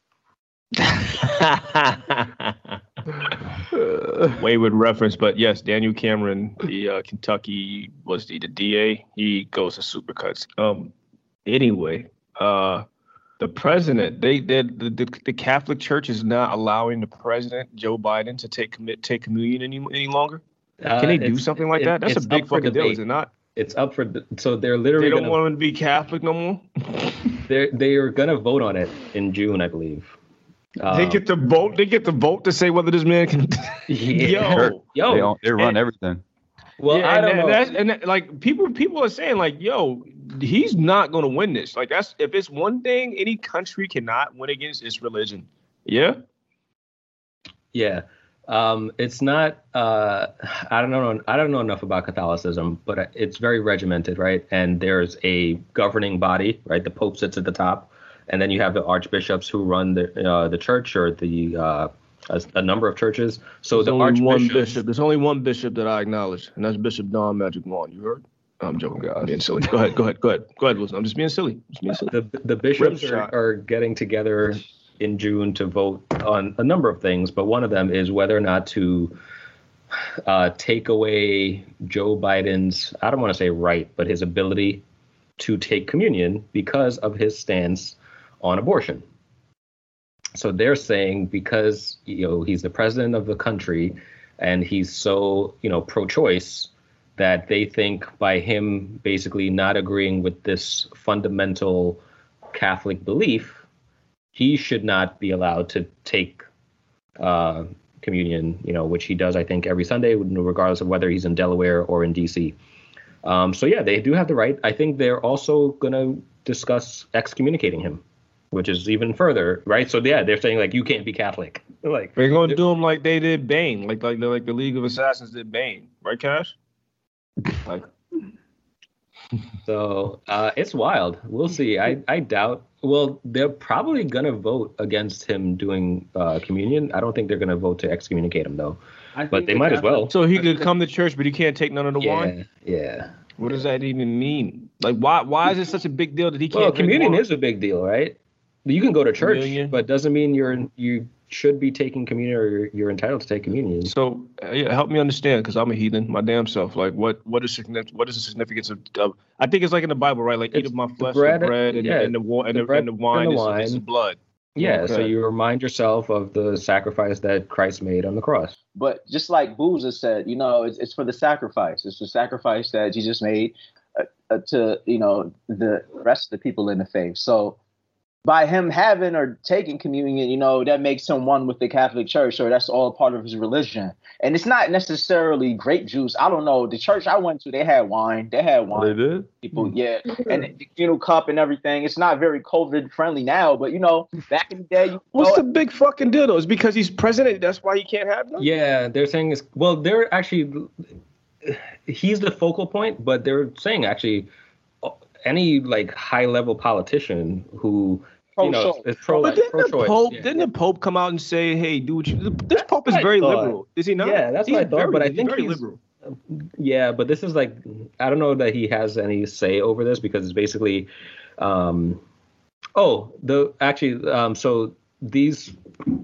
wayward reference, but yes, Daniel Cameron, the uh, Kentucky was the, the D A. He goes to Supercuts. Um, anyway, uh, the president, they did the, the the Catholic Church is not allowing the president Joe Biden to take commit take communion any any longer. Can they do something like that? That's a big fucking deal, is it not? It's up for the, so they're literally They don't gonna, want him to be Catholic no more. they're they are gonna vote on it in June, I believe. They Um, get to vote. They get to vote to say whether this man can. yeah. Yo, Yo, they, own, they run and- everything. Well, yeah, I and, don't and know. That's, and that, like people, people are saying like, yo, he's not going to win this. Like that's if it's one thing any country cannot win against, it's religion. Yeah. Yeah. Um, it's not. Uh, I don't know. I don't know enough about Catholicism, but it's very regimented, right? And there's a governing body, right? The Pope sits at the top, and then you have the archbishops who run the uh, the church or the uh, a, a number of churches. So There's the only one archbishops. bishop. There's only one bishop that I acknowledge, and that's Bishop Don Magic Juan. You heard? I'm joking. I'm being silly. Go ahead. Go ahead. Go ahead. Go ahead, Wilson. I'm just being silly. Just being silly. The the bishops Rip are, shot. are getting together in June to vote on a number of things, but one of them is whether or not to uh, take away Joe Biden's, I don't want to say right, but his ability to take communion because of his stance on abortion. So they're saying because, you know, he's the president of the country and he's so, you know, pro-choice that they think by him basically not agreeing with this fundamental Catholic belief, he should not be allowed to take uh, communion, you know, which he does, I think, every Sunday, regardless of whether he's in Delaware or in D C. Um, so, yeah, they do have the right. I think they're also going to discuss excommunicating him, which is even further, right? So, yeah, they're saying, like, you can't be Catholic. Like They're going to do him like they did Bane, like like like the League of Assassins did Bane, right, Cash? Like, So uh, it's wild. We'll see. I, I doubt. Well, they're probably going to vote against him doing uh, communion. I don't think they're going to vote to excommunicate him, though. I But think they the might as Catholic- well. so he could come to church, but he can't take none of the Yeah, wine. yeah. What does that even mean? Like, why why is it such a big deal that he can't? Well, drink communion wine? is a big deal, right? You can go to church, Communion. but doesn't mean you're you should be taking communion or you're, you're entitled to take communion. So uh, yeah, help me understand, because I'm a heathen, my damn self. Like, what what is significant? What is the significance of? of I think it's like in the Bible, right? Like, eat It's of my the flesh, bread- the bread, and, yeah, and the wa- and the the, bread and the wine, and the is, wine. is blood. Yeah, so Okay. you remind yourself of the sacrifice that Christ made on the cross. But just like Boozer said, you know, it's, it's for the sacrifice. It's the sacrifice that Jesus made uh, uh, to, you know, the rest of the people in the faith. So by him having or taking communion, you know, that makes him one with the Catholic Church, or that's all part of his religion. And it's not necessarily grape juice. I don't know. The church I went to, they had wine. They had wine. They did? People, yeah, and the communal cup and everything. It's not very COVID friendly now, but you know, back in the day, you What's know, the big fucking deal though? It's because he's president. That's why he can't have none. Yeah, they're saying it's well, they're actually he's the focal point, but they're saying actually any like high level politician who you know Pro-choice. is pro But didn't the pro-choice. Pope yeah. didn't the Pope come out and say, "Hey, do what you"? This Pope is what I very thought. liberal, is he not? Yeah, that's He's what I thought, very- but I he's think very he's- liberal. Yeah, but this is like I don't know that he has any say over this because it's basically um oh the actually um so these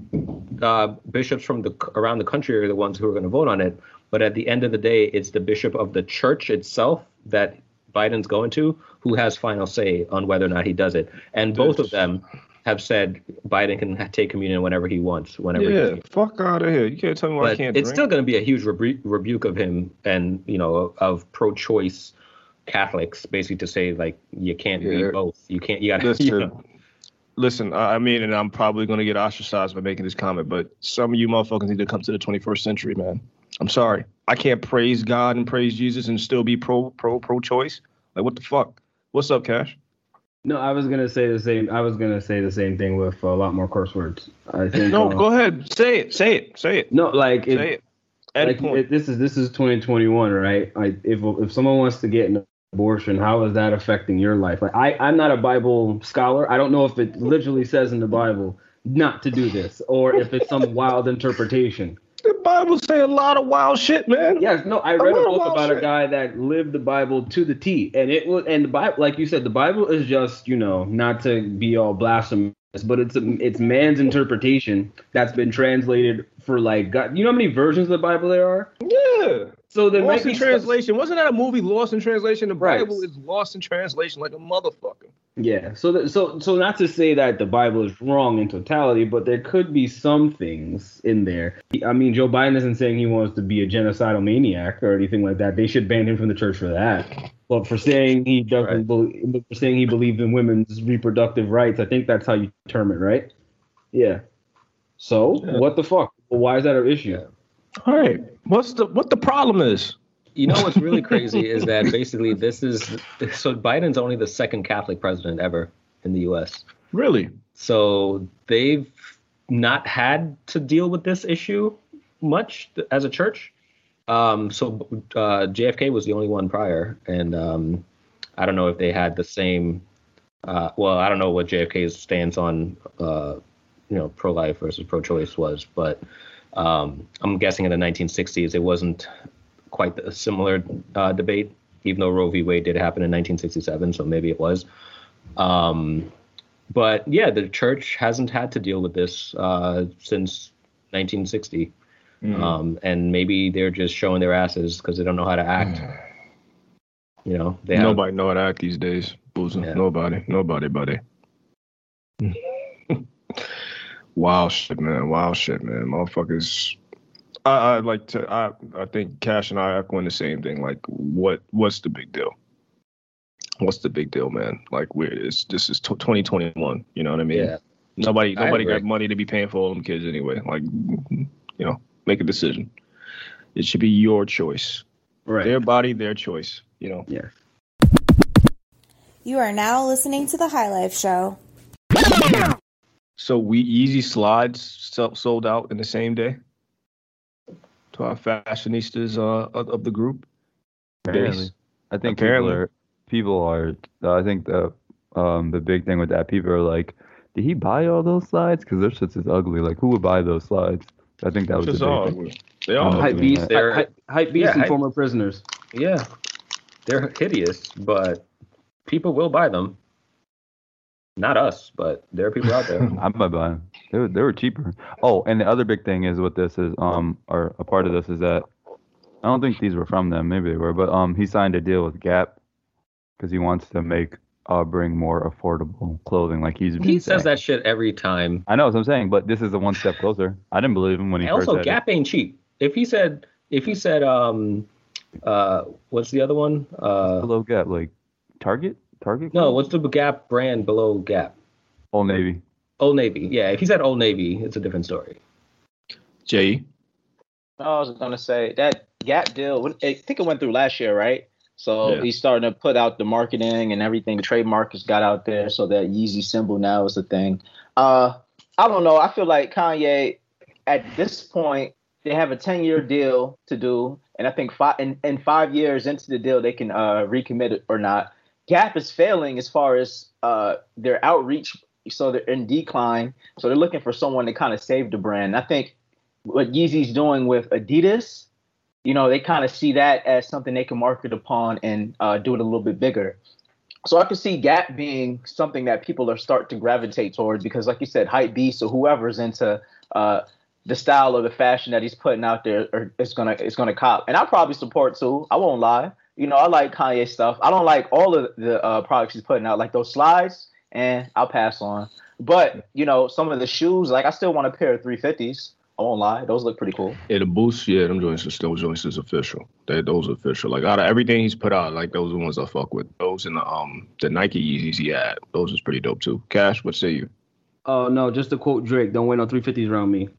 uh bishops from the around the country are the ones who are going to vote on it, but at the end of the day it's the bishop of the church itself that Biden's going to who has final say on whether or not he does it, and both of them have said Biden can ha- take communion whenever he wants, whenever Yeah, he fuck out of here. You can't tell me why I but can't it's drink. still going to be a huge rebu- rebuke of him and, you know, of pro-choice Catholics, basically to say, like, you can't Yeah. be both. You can't, you got to, Listen, you know. listen. I I mean, and I'm probably going to get ostracized by making this comment, but some of you motherfuckers need to come to the twenty-first century, man. I'm sorry. I can't praise God and praise Jesus and still be pro pro pro choice. Like, what the fuck? What's up, Cash? No, I was gonna say the same. I was gonna say the same thing with a lot more curse words. I think. No, uh, go ahead. Say it. Say it. Say it. No, like it, Say it. Add like a point. it, this is this is twenty twenty-one, right? Like if if someone wants to get an abortion, how is that affecting your life? Like I I'm not a Bible scholar. I don't know if it literally says in the Bible not to do this, or if it's some wild interpretation. The Bible say a lot of wild shit, man. Yes, no, I read a lot of book wild about a shit. guy that lived the Bible to the T, and it was, and the Bible, like you said, the Bible is just, you know, not to be all blasphemous, but it's a, it's man's interpretation that's been translated for like God. You know how many versions of the Bible there are? Yeah. So there might Lost be in stuff- translation. Wasn't that a movie, Lost in Translation? The Right. Bible is lost in translation like a motherfucker. Yeah. So that, so so not to say that the Bible is wrong in totality, but there could be some things in there. I mean, Joe Biden isn't saying he wants to be a genocidal maniac or anything like that. They should ban him from the church for that. But for saying he doesn't Right. believe, but for saying he believed in women's reproductive rights, I think that's how you term it, right? Yeah. So Yeah. what the fuck? Well, why is that an issue? All right. What's the what the problem is? You know what's really crazy is that basically this is so Biden's only the second Catholic president ever in the U S. Really? So they've not had to deal with this issue much as a church. Um, so uh, J F K was the only one prior, and um, I don't know if they had the same. Uh, well, I don't know what J F K's stance on, uh, you know, pro-life versus pro-choice was, but um, I'm guessing in the nineteen sixties it wasn't quite a similar uh, debate, even though Roe v. Wade did happen in nineteen sixty-seven, so maybe it was. Um, but yeah, the church hasn't had to deal with this uh, since nineteen sixty. Mm. Um, and maybe they're just showing their asses because they don't know how to act. You know, they nobody have, know how to act these days. Boozing. Yeah. Nobody, nobody, buddy. Wow shit, man. Wow shit, man. Motherfuckers. I, I like to. I, I think Cash and I are echoing the same thing. Like, what? What's the big deal? What's the big deal, man? Like, we're this. This is twenty twenty-one. You know what I mean? Yeah. Nobody. Nobody got money to be paying for all them kids anyway. Like, you know. Make a decision. It should be your choice. Right. Their body, their choice. You know. Yeah. You are now listening to the High Life Show. So we Yeezy slides sold out in the same day to our fashionistas uh, of the group. Apparently. I think Apparently. people are. People are. I think the um the big thing with that, people are like, did he buy all those slides? Because their shit's is ugly. Like, who would buy those slides? I think that was Just the big all, thing. They all hype beasts, They're- hype, hype beasts yeah, and hype- former prisoners. yeah, they're hideous, but people will buy them. Not us, but there are people out there. I might buy them. They were, they were cheaper. Oh, and the other big thing is with this is um or a part of this is that I don't think these were from them. Maybe they were, but um he signed a deal with Gap because he wants to make uh bring more affordable clothing. Like he's He says that shit every time. I know what I'm saying, but this is a one step closer. I didn't believe him when he And first also, said Gap ain't cheap. If he said, if he said, um, uh, what's the other one? it. Uh, Below Gap, like Target, Target. no, what's the Gap brand below Gap? Old Navy. Old Navy. Yeah, if he said Old Navy, it's a different story. Jay. I was gonna say that Gap deal. when- I think it went through last year, right? So Yeah. he's starting to put out the marketing and everything. The trademark has got out there, so that Yeezy symbol now is a thing. Uh, I don't know. I feel like Kanye, at this point, they have a ten-year deal to do, and I think five in, in five years into the deal, they can uh, recommit it or not. Gap is failing as far as uh, their outreach, so they're in decline. So they're looking for someone to kind of save the brand. I think what Yeezy's doing with Adidas, you know, they kind of see that as something they can market upon and uh, do it a little bit bigger. So I can see Gap being something that people are starting to gravitate towards because, like you said, hype beast or whoever's into uh, the style or the fashion that he's putting out there or is gonna is gonna cop. And I probably support too. I won't lie. You know, I like Kanye stuff. I don't like all of the uh, products he's putting out, like those slides, and I'll pass on. But you know, some of the shoes, like I still want a pair of three fifties. I won't lie, those look pretty cool. Yeah, the Boost, yeah, them joints are still joints is official. They, those are official. Like out of everything he's put out, like those are the ones I fuck with. Those and the um the Nike Yeezys he had, those is pretty dope too. Cash, what say you? Oh no, just to quote Drake, don't wear no three fifties around me.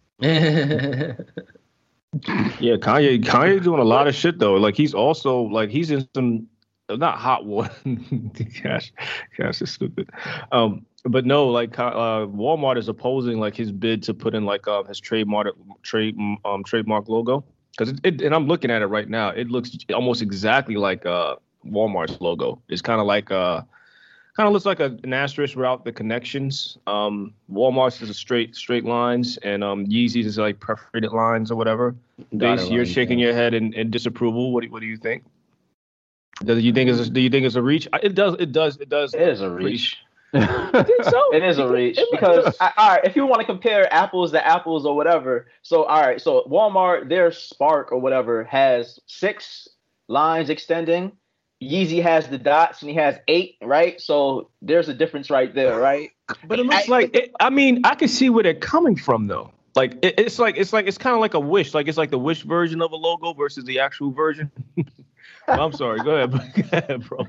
Yeah, Kanye Kanye's doing a lot of shit though. Like he's also like he's in some not hot water. Cash, Cash is stupid. Um, but no, like uh, Walmart is opposing like his bid to put in like uh, his trademark trade um trademark logo because it, it and I'm looking at it right now. It looks almost exactly like uh Walmart's logo. It's kind of like uh kind of looks like a, an asterisk without the connections. Um, Walmart's is a straight straight lines, and um Yeezy's is like perforated lines or whatever. Base, you're lines, shaking yeah. your head in, in disapproval. What do, what do you think? Does you think it's a, do you think it's a reach? I- It does. It does. It does. It is a reach. I think so. It is a reach because I, all right, if you want to compare apples to apples or whatever, so all right, so Walmart, their Spark or whatever has six lines extending. Yeezy has the dots and he has eight, right? So there's a difference right there, right? But it looks like it, I mean, I can see where they're coming from though. Like it, it's like it's like it's kind of like a Wish. Like it's like the Wish version of a logo versus the actual version. I'm sorry. Go ahead, go ahead, bro.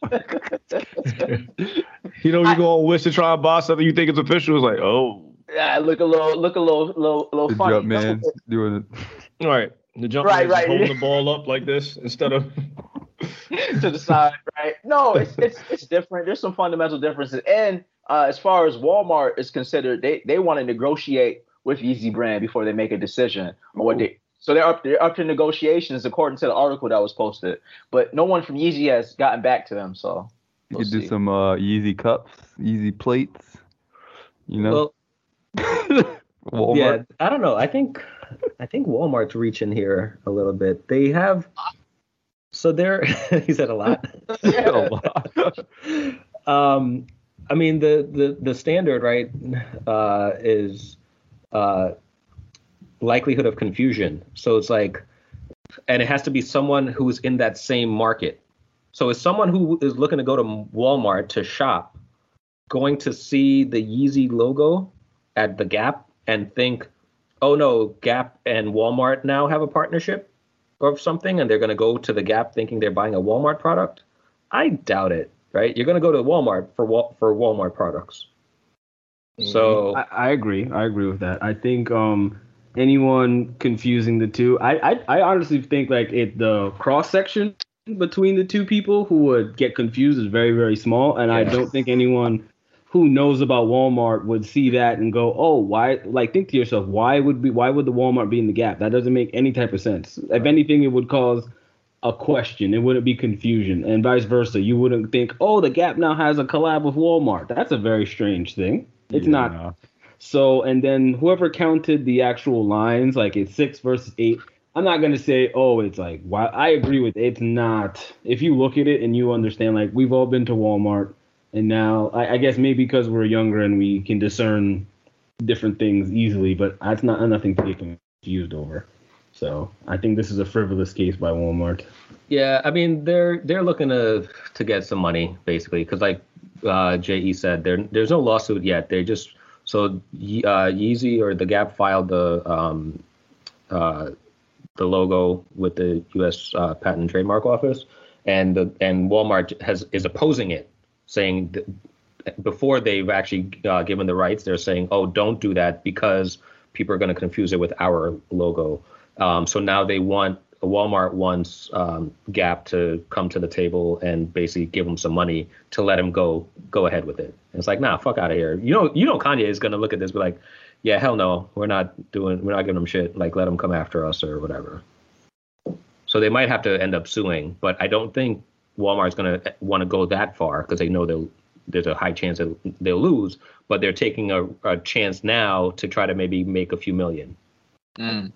You know, you go on Wish to try and buy something you think it's official. It's like, oh, Yeah, look a little, look a little, little, little Good funny. job, man. Doing it. all right. The jump Right, man just right. holding the ball up like this instead of to the side, right? No, it's it's it's different. There's some fundamental differences. And uh, as far as Walmart is considered, they they want to negotiate with Yeezy brand before they make a decision on what they. So they're up they're up to negotiations according to the article that was posted. But no one from Yeezy has gotten back to them. So You we'll could do see. some uh, Yeezy cups, Yeezy plates. You know, Well, Walmart. yeah, I don't know. I think I think Walmart's reaching here a little bit. They have so they're he said a lot. A lot. um, I mean the the the standard right uh, is uh, likelihood of confusion. So it's like, and it has to be someone who's in that same market. So is someone who is looking to go to Walmart to shop going to see the Yeezy logo at the Gap and think, oh no, Gap and Walmart now have a partnership or something, and they're going to go to the Gap thinking they're buying a Walmart product? I doubt it, right? You're going to go to Walmart for Wal- for Walmart products. So I, I agree. I agree with that. I think um, anyone confusing the two, I, I, I honestly think like it the cross section between the two people who would get confused is very, very small, and I don't think anyone who knows about Walmart would see that and go, oh, why? Like, think to yourself, why would be why would the Walmart be in the Gap? That doesn't make any type of sense. If anything, it would cause a question. It wouldn't be confusion, and vice versa. You wouldn't think, oh, the Gap now has a collab with Walmart. That's a very strange thing. It's Yeah, not. no. So, and then whoever counted the actual lines, like it's six versus eight. I'm not gonna say, oh, it's like, why? I agree with it. It's not. If you look at it and you understand, like we've all been to Walmart, and now I, I guess maybe because we're younger and we can discern different things easily, but that's not nothing to get confused over. So I think this is a frivolous case by Walmart. yeah, I mean they're they're looking to to get some money basically because like uh, J E said, there there's no lawsuit yet. They just so uh, Yeezy or the Gap filed the um, uh, the logo with the U S uh, Patent and Trademark Office, and the and Walmart has is opposing it, saying that before they've actually uh, given the rights, they're saying, oh, don't do that because people are going to confuse it with our logo. Um, so now they want Walmart wants um, Gap to come to the table and basically give them some money to let him go go ahead with it. And it's like, nah, fuck out of here. You know, you know, Kanye is going to look at this and be like, yeah, hell no, we're not doing, we're not giving them shit. Like, let them come after us or whatever. So they might have to end up suing, but I don't think Walmart's going to want to go that far because they know they'll, there's a high chance that they'll lose, but they're taking a, a chance now to try to maybe make a few million. Mm.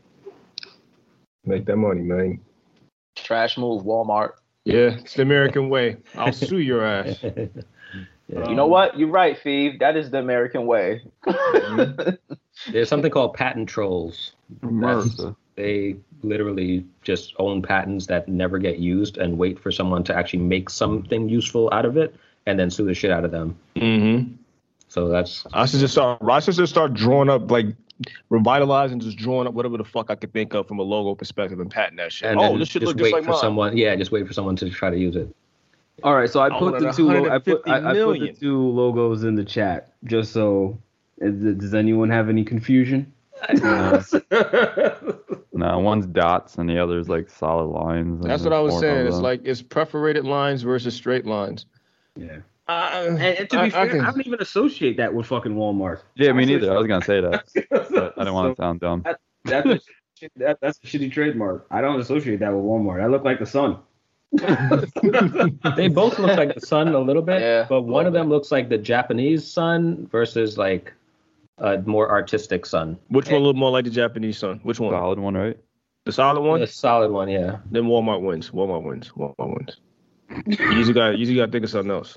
make that money, man. Trash move, Walmart. Yeah, it's the American way. I'll sue your ass. Yeah. You know what? You're right, Phoebe. That is the American way. There's something called patent trolls. America. They literally just own patents that never get used and wait for someone to actually make something useful out of it and then sue the shit out of them. Mm-hmm. So that's I should just start. I should just start drawing up, like, revitalizing, just drawing up whatever the fuck I could think of from a logo perspective and patent that shit. and Oh, then this shit just look wait just like for mine. someone. Yeah, just wait for someone to try to use it. All right, so I I put wanted the two. lo- I put one hundred fifty I, I put the million. two logos in the chat just so. Is, does anyone have any confusion? No. No, one's dots and the other's like solid lines. and That's what there's I was four saying. of It's them. like it's perforated lines versus straight lines. Yeah. Uh, And, and to be I- I fair, I, can- don't even associate that with fucking Walmart. Yeah, me neither. I was gonna say that, but I didn't want to So sound dumb. that, that's a, shit- that, that's a shitty trademark. I don't associate that with Walmart. I look like the sun. They both look like the sun a little bit, Yeah, but a one of little them looks like the Japanese sun versus like a more artistic sun. Which one look more like the Japanese sun? Which one? Solid one, right? The solid one? The solid one, yeah. Then Walmart wins. Walmart wins. Walmart wins. You usually got usually got to think of something else.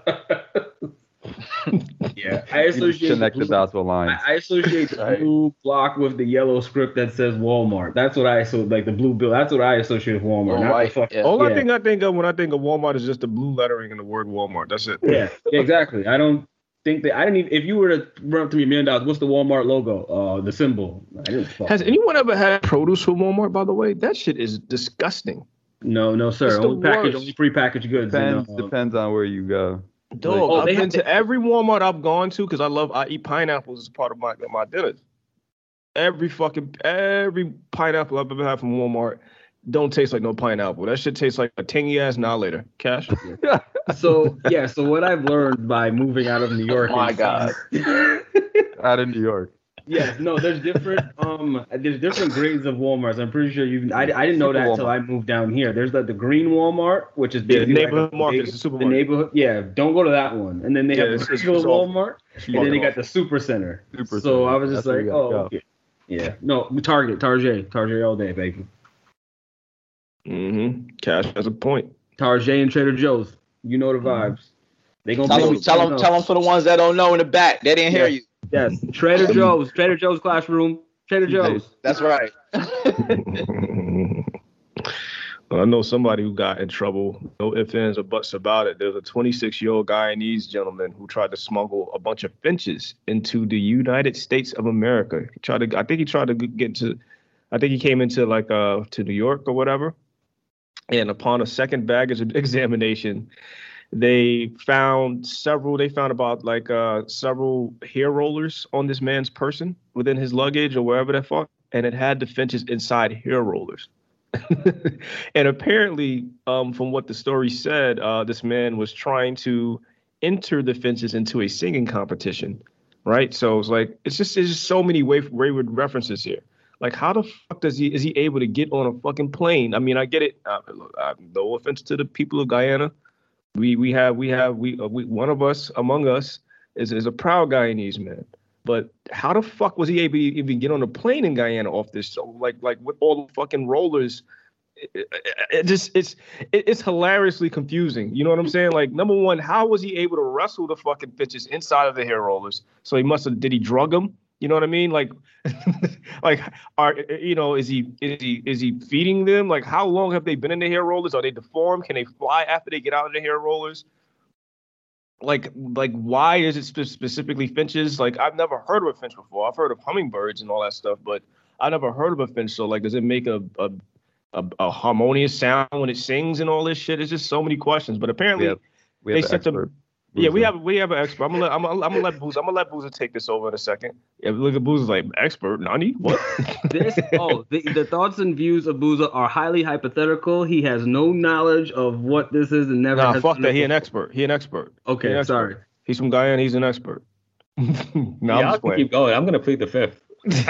Yeah, I You associate connect the the blue, dots with lines. I, I associate the blue block with the yellow script that says Walmart. That's what I so like the blue bill. That's what I associate with Walmart. Oh, not right, the fuck, yeah. All I Yeah. think I think of when I think of Walmart is just the blue lettering and the word Walmart. That's it. Yeah, exactly. I don't think that I didn't even if you were to run up to me a million dollars, what's the Walmart logo? Uh, the symbol. I didn't fuck Has with it. anyone ever had produce from Walmart, by the way? That shit is disgusting. No, no, sir. It's the Only package, worst. only prepackaged goods. and, Depends uh, depends on where you go. Dog, Oh, I've they been have to the- every Walmart I've gone to because I love I eat pineapples as part of my my dinners. Every fucking every pineapple I've ever had from Walmart don't taste like no pineapple. That shit tastes like a tangy ass annihilator. Cash. So yeah, so what I've learned by moving out of New York. Oh my and- God. Out in New York. Yeah, no, there's different um there's different grades of Walmarts. I'm pretty sure you I, I didn't know that until I moved down here. There's like the green Walmart, which is Yeah, basically neighborhood like a market, big- it's a the supermarket. neighborhood. Yeah, don't go to that one. And then they Yeah, have it's- the it's regular off. Walmart, It's and then they fucking got the super center. Super so Center. I was just That's where like, you gotta oh, go. okay. Yeah, no, Target, Target, Target all day, baby. Mm-hmm. Cash has a point. Target and Trader Joe's, you know the vibes. They gonna Tell pay them, me tell them, something tell them else. for the ones that don't know in the back. They didn't hear Yeah. you. Yes, Trader Joe's, Trader Joe's classroom, Trader Joe's. That's right. Well, I know somebody who got in trouble. No ifs, ands, or buts about it. There's a twenty-six-year-old Guyanese gentleman who tried to smuggle a bunch of finches into the United States of America. He tried to, I think he tried to get into, I think he came into like uh to New York or whatever. And upon a second baggage examination, they found several. They found about like uh several hair rollers on this man's person within his luggage or wherever the fuck, and it had the finches inside hair rollers. And apparently, um, from what the story said, uh, this man was trying to enter the finches into a singing competition, right? So it's like it's just it's just so many way, wayward references here. Like, how the fuck does he is he able to get on a fucking plane? I mean, I get it. Uh, uh, no offense to the people of Guyana, we we have we have we, uh, we one of us among us is is a proud Guyanese man. But how the fuck was he able to even get on a plane in Guyana off this? So like like with all the fucking rollers, it, it, it just it's it, it's hilariously confusing. You know what I'm saying? Like, number one, how was he able to wrestle the fucking bitches inside of the hair rollers? So he must have did he drug them? You know what I mean? Like, like are you know is he is he is he feeding them? Like, how long have they been in the hair rollers? Are they deformed? Can they fly after they get out of the hair rollers? Like, like, why is it spe- specifically finches? Like, I've never heard of a finch before. I've heard of hummingbirds and all that stuff, but I never heard of a finch. So, like, does it make a a, a, a harmonious sound when it sings and all this shit? It's just so many questions. But apparently, We have, we they have sent them. expert. Yeah, we Boozer. have we have an expert. I'm gonna let I'm gonna, I'm gonna let Boozer I'm gonna let Boozer take this over in a second. Yeah, look at Boozer's like expert. Nani? What? This oh the, the thoughts and views of Booza are highly hypothetical. He has no knowledge of what this is and never. Nah, has fuck done that. it He an before. expert. He an expert. Okay, He an expert. sorry. He's from Guyana. He's an expert. no, yeah, I'm I just can playing. keep going. I'm gonna plead the fifth.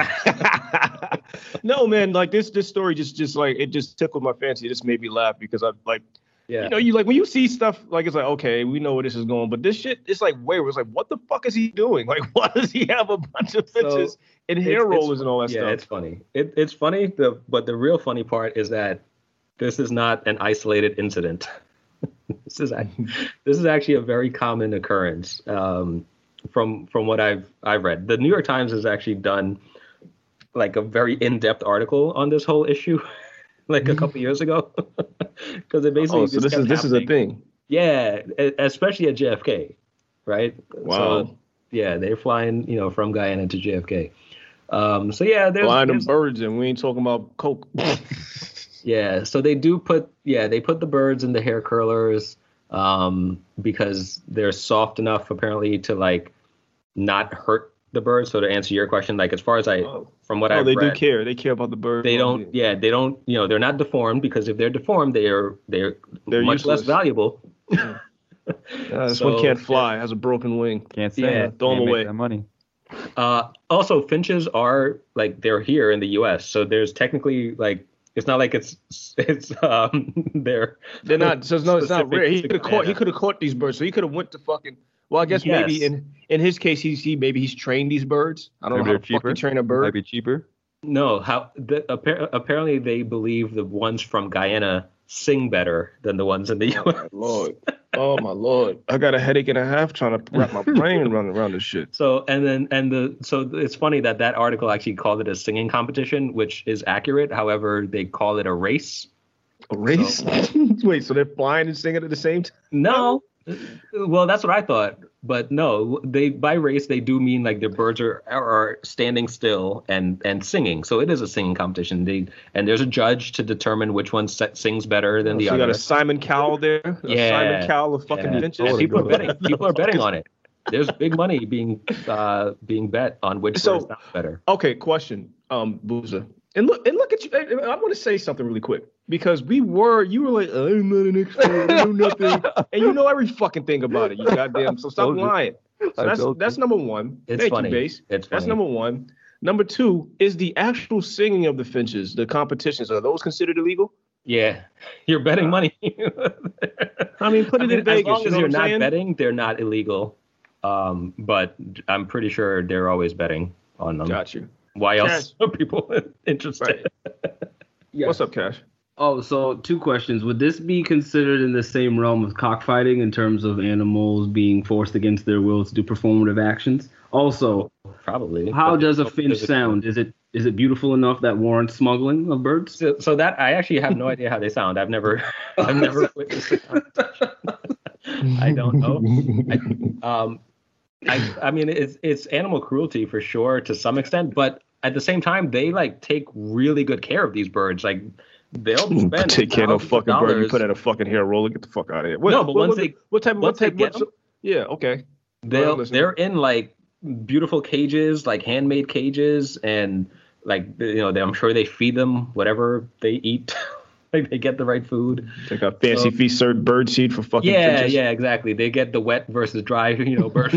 No, man, like this this story just just like it just tickled my fancy. It just made me laugh because I like Yeah. you know you like when you see stuff like it's like okay we know where this is going, but this shit it's like wait it's like what the fuck is he doing? Like why does he have a bunch of So, finches and hair It's- it's- rollers and all that yeah, stuff? it's funny. It, it's funny, the, but the real funny part is that this is not an isolated incident. this is act- this is actually a very common occurrence. Um, from from what I've I've read, the New York Times has actually done like a very in-depth article on this whole issue, like a couple years ago, because it basically Oh, so just this is kept this is a happening. thing. Yeah, e- especially at J F K, right? Wow. So, yeah, they're flying, you know, from Guyana to J F K. Um, so yeah, there's, Flying them there's birds and we ain't talking about coke. yeah, so they do put yeah they put the birds in the hair curlers um, because they're soft enough apparently to like not hurt the birds. So to answer your question, like as far as I Oh. from what Oh, I've they read, do care. They care about the birds. they don't yeah they don't you know they're not deformed because if they're deformed they are they're, They're much less useless. valuable. Yeah, this So, one can't fly. Has a broken wing. Can't say Yeah, it. throw 'em Can't make away. that money. Uh, also, finches are like they're here in the U S, so there's technically like it's not like it's it's um they're They're not. So no, it's not specific rare. He to could have caught. He Guyana. could have caught these birds. So he could have went to fucking. Well, I guess Yes. maybe in in his case, he's he maybe he's trained these birds. I don't Maybe know how they're the fuck cheaper. you train a Might bird. be cheaper. No, how the, appar- apparently they believe the ones from Guyana sing better than the ones in the U Oh S. my lord. Oh my lord. I got a headache and a half trying to wrap my brain around around this shit. So and then and the so it's funny that that article actually called it a singing competition, which is accurate. However, they call it a race. A race? Wait, so they're flying and singing at the same time? No, well that's what I thought, but no, they by race they do mean like their birds are are standing still and and singing. So it is a singing competition. They and there's a judge to determine which one set, sings better than So the you other. got a Simon Cowell there. A Yeah. Simon Cowell of fucking Yeah. vintage. Yeah, people are betting. People are betting on it. there's big money being uh, being bet on which So- bird sounds better. Okay, question, um, Boozer. And look, and look at you. I, I want to say something really quick because we were, you were like, I'm not an expert, I know nothing, and you know every fucking thing about it. You goddamn. So stop Told you. lying. So I that's told that's you. number one. It's Thank funny. you, Base. It's That's funny. number one. Number two is the actual singing of the finches, the competitions. Are those considered illegal? Yeah, you're betting money. I mean, put I it mean, in Vegas. as long you as know you're what I'm not saying? betting, they're not illegal. Um, but I'm pretty sure they're always betting on them. Got you. Why else Cash. are people interested? Yeah. What's up, Cash? Oh, so two questions. Would this be considered in the same realm of cockfighting in terms of animals being forced against their will to do performative actions? Also, Probably. how But- does a finch sound? Is it is it beautiful enough that warrants smuggling of birds? So, so that I actually have no idea how they sound. I've never, I've never witnessed it. I don't know. I, um, I, I mean, it's it's animal cruelty for sure to some extent, but at the same time, they like take really good care of these birds. Like they'll spend Take care of no thousands of fucking bird. You dollars. put at a fucking hair roller. Get the fuck out of here. What, No, but what, once what, they- what type of once what type? they get what, yeah, okay. They'll, listen. they're in like beautiful cages, like handmade cages, and like you know, they, I'm sure they feed them whatever they eat. Like they get the right food. Take a fancy So- feast served bird seed for fucking Yeah, finches. yeah, exactly. They get the wet versus dry, you know, bird.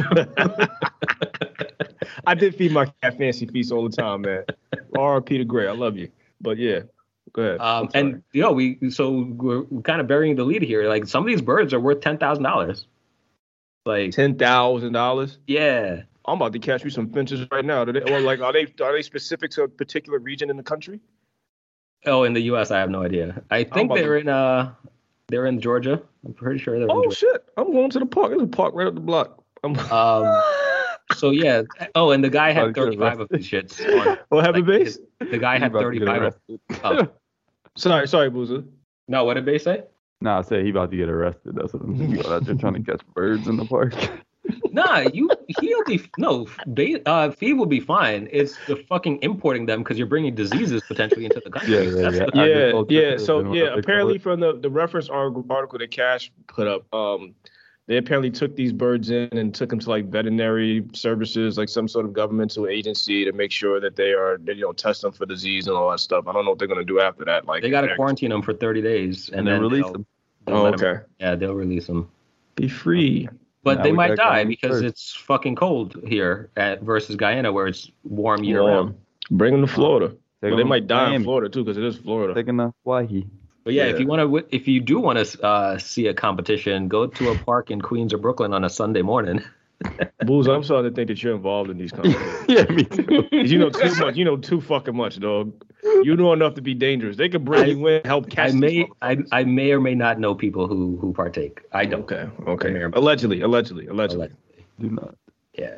I did feed my cat fancy feast all the time, man. R. Peter Gray, I love you. But yeah, go ahead. Um, I'm sorry. and you know, we so we're kind of burying the lead here. Like some of these birds are worth ten thousand dollars. Like ten thousand dollars. yeah, I'm about to catch me some finches right now. Do they, or like, are they are they specific to a particular region in the country? oh, in the U S, I have no idea. I think about they're to- in uh, they're in Georgia. I'm pretty sure they're in Oh Georgia. shit! I'm going to the park. There's a park right up the block. I'm. Um, so yeah. Oh, and the guy About to had get thirty-five of these shits. On, What happened, like, Base? his- the guy You had about to get thirty-five. Of, arrested. oh. Sorry, sorry, Boozer. No, what did Bay say? Nah, I said he about to get arrested. That's what I'm saying. You out there trying to catch birds in the park. Nah, you he'll be no. Bay, uh, Fee will be fine. It's the fucking importing them because you're bringing diseases potentially into the country. Yeah, yeah, That's yeah. the- Yeah, Agriculture yeah. is So what yeah, they call apparently it. from the the reference article, article that Cash put up, um, they apparently took these birds in and took them to like veterinary services, like some sort of governmental agency, to make sure that they are, they, you know, test them for disease and all that stuff. I don't know what they're gonna do after that. Like They got to they're- quarantine them for thirty days and, And then then release they'll- them. they'll Oh, let 'em- okay. Yeah, they'll release them. Be free. But Now they we might got die Guyana because first. it's fucking cold here at versus Guyana where it's warm year Warm. round. Bring them to Florida. Take But they them might die in Miami. Florida too, because it is Florida. Taking the Hawaii. But yeah, Yeah. if you want to, if you do want to uh, see a competition, go to a park in Queens or Brooklyn on a Sunday morning. Booze, I'm starting to think that you're involved in these conversations. Yeah, me too. You know too much. You know too fucking much, dog. You know enough to be dangerous. They could bring I- you in, help I catch. may, these I, motherfuckers. I may or may not know people who who partake. I don't. Okay. Okay. May or may- Allegedly. Allegedly. Allegedly. Do not. Yeah,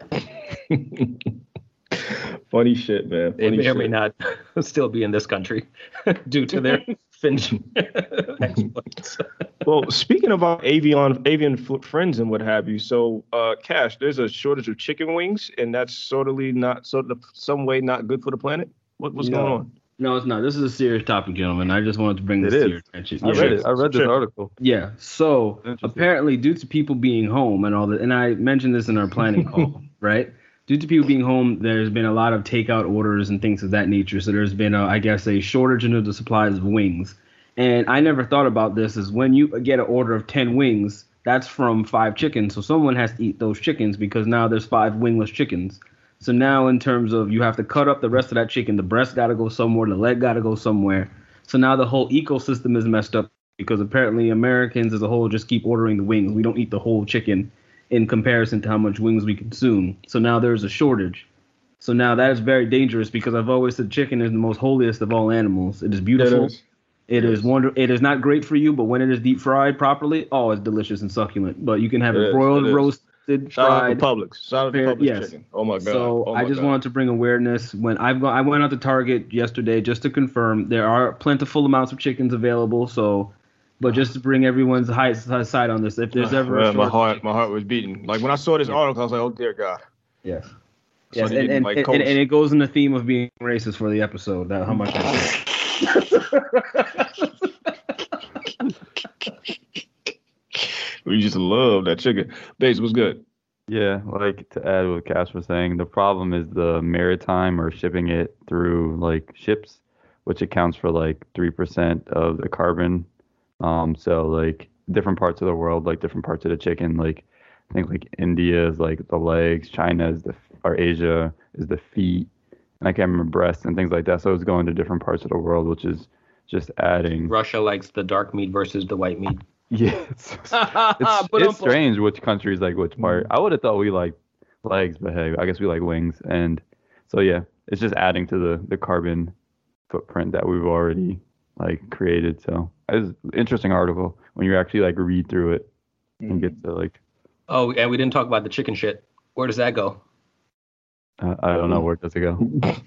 Funny shit, man. they Funny may or shit. may not still be in this country due to their finch exploits. Well, speaking of our avian avian f- friends and what have you, so uh, Cash, there's a shortage of chicken wings, and that's sortly not sort of some way not good for the planet. What, what's No. going on? No, it's not. This is a serious topic, gentlemen. I just wanted to bring It this to is. your attention. I Yeah. read it. I read this Sure. article. Yeah. So Interesting. apparently, due to people being home and all that, and I mentioned this in our planning call, right? Due to people being home, there's been a lot of takeout orders and things of that nature. So there's been, a, I guess, a shortage in the supplies of wings. And I never thought about this is when you get an order of ten wings, that's from five chickens. So someone has to eat those chickens because now there's five wingless chickens. So now in terms of you have to cut up the rest of that chicken, the breast got to go somewhere, the leg got to go somewhere. So now the whole ecosystem is messed up because apparently Americans as a whole just keep ordering the wings. We don't eat the whole chicken in comparison to how much wings we consume. So now there's a shortage. So now that is very dangerous because I've always said chicken is the most holiest of all animals. It is beautiful. It is wonder. It is not great for you, but when it is deep fried properly, oh, it's delicious and succulent. But you can have It it is, broiled, it is. roasted, Shout out to fried. Publix. Shout out to Fair- Publix yes. chicken. Oh my god. So oh my I just god. wanted to bring awareness. When I've gone, I went out to Target yesterday just to confirm there are plentiful amounts of chickens available. So, but just to bring everyone's high side on this, if there's ever a Man, my shortage- heart, my heart was beating. Like when I saw this article, I was like, "Oh dear God." yes, So yes, they and, didn't and, like and, Coach. and it goes in the theme of being racist for the episode. That how much. We just love that chicken. Bass, what's good? Yeah, like to add what Cash was saying, the problem is the maritime or shipping it through like ships, which accounts for like three percent of the carbon. Um, so like different parts of the world, like different parts of the chicken, like I think like India is like the legs, China is the or Asia is the feet, and I can't remember breasts and things like that. So it's going to different parts of the world, which is just adding. Russia likes the dark meat versus the white meat. Yeah, it's, it's, it's strange which countries like which part. I would have thought we like legs, but hey, I guess we like wings. And so yeah, it's just adding to the the carbon footprint that we've already like created. So it's an interesting article when you actually like read through it and get to like. Oh, and we didn't talk about the chicken shit. Where does that go? Uh, I don't know, where does it go?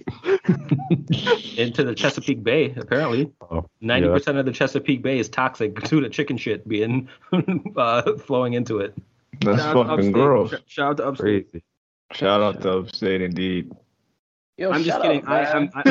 Into the Chesapeake Bay, apparently. Oh, ninety percent yeah. of the Chesapeake Bay is toxic due to chicken shit being uh, flowing into it. That's Shout fucking gross. Sh- shout out to Upstate. Crazy. Shout out to Upstate, indeed. Yo, I'm just shut kidding. up, I, man. I'm,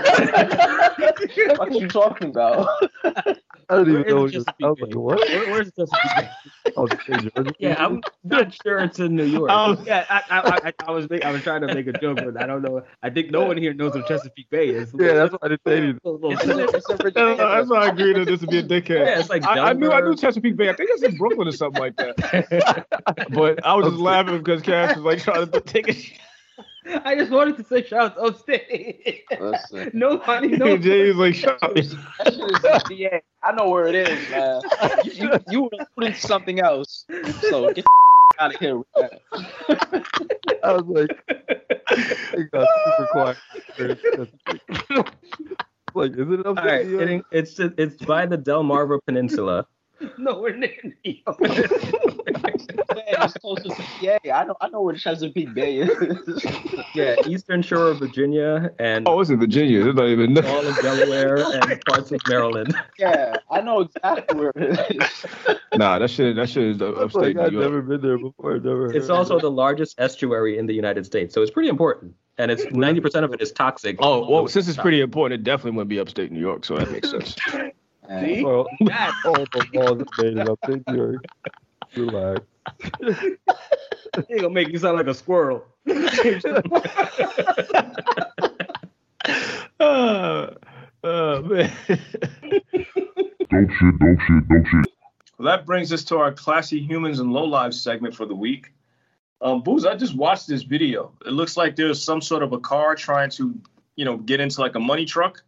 I, What are you talking about? I don't even Where know. is What the I was Chesapeake like, Bay? what? Where, where's the Chesapeake Bay? Oh, Georgia. Yeah, I'm not sure it's in New York. Oh yeah, I, I, I, I was make, I was trying to make a joke, but I don't know. I think no one here knows what Chesapeake Bay is. Yeah, that's what I didn't say. Either. Isn't it- it's in Virginia. That's why I agreed that this would be a dickhead. Yeah, it's like I, I knew I Delaware. knew Chesapeake Bay. I think it's in Brooklyn or something like that. But I was just laughing because Cass was like trying to take it. I just wanted to say shout out to Upstate. Listen. Nobody knows. Jay was like, shut up. That shit is yeah. I know where it is, man. You you, you would have put in something else. So get the out of here with that. I was like, it got super quiet. Like, is it up All right, it, it's it's by the Delmarva Peninsula. Nowhere near New York. It's close to P A. I know I know where Chesapeake Bay is. Yeah, eastern shore of Virginia and Oh, it's in Virginia. It's not even. all of Delaware and parts of Maryland. Yeah, I know exactly where it is. Nah, that shit. That shit is Like, upstate I've New York. never been there before. Never. It's heard also of the largest estuary in the United States, so it's pretty important. And it's ninety percent of it is toxic. Oh, well, since it's pretty important, it definitely wouldn't be upstate New York, so that makes sense. it. Well, all the laws are made it up in New York. Relax. He gonna make you sound like a squirrel. uh, uh, man. Dope shit, dope shit, dope shit. Well, that brings us to our classy humans and low lives segment for the week. Um, Booze, I just watched this video. It looks like there's some sort of a car trying to, you know, get into like a money truck.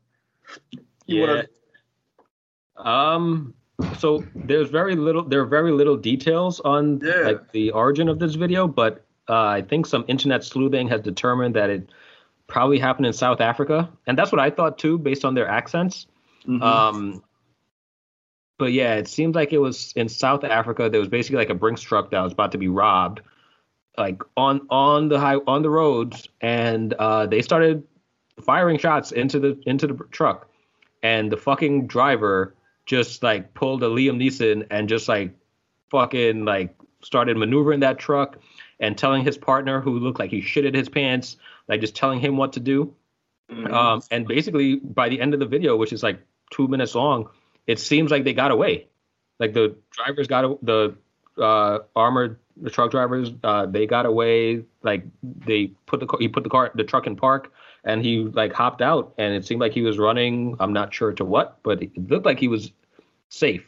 You Yeah. wanna- Um. So there's very little. There are very little details on Yeah. like the origin of this video, but uh, I think some internet sleuthing has determined that it probably happened in South Africa, and that's what I thought too, based on their accents. Mhm. Um. But yeah, it seems like it was in South Africa. There was basically like a Brinks truck that was about to be robbed, like on on the high on the roads, and uh, they started firing shots into the into the truck, and the fucking driver just like pulled a Liam Neeson and just like fucking like started maneuvering that truck and telling his partner, who looked like he shitted his pants, like just telling him what to do. Mhm. Um, and basically by the end of the video, which is like two minutes long, it seems like they got away. Like the drivers got a- the uh, armored the truck drivers, uh, they got away. Like they put the car, he put the car the truck in park, and he like hopped out, and it seemed like he was running. I'm not sure to what, but it looked like he was safe.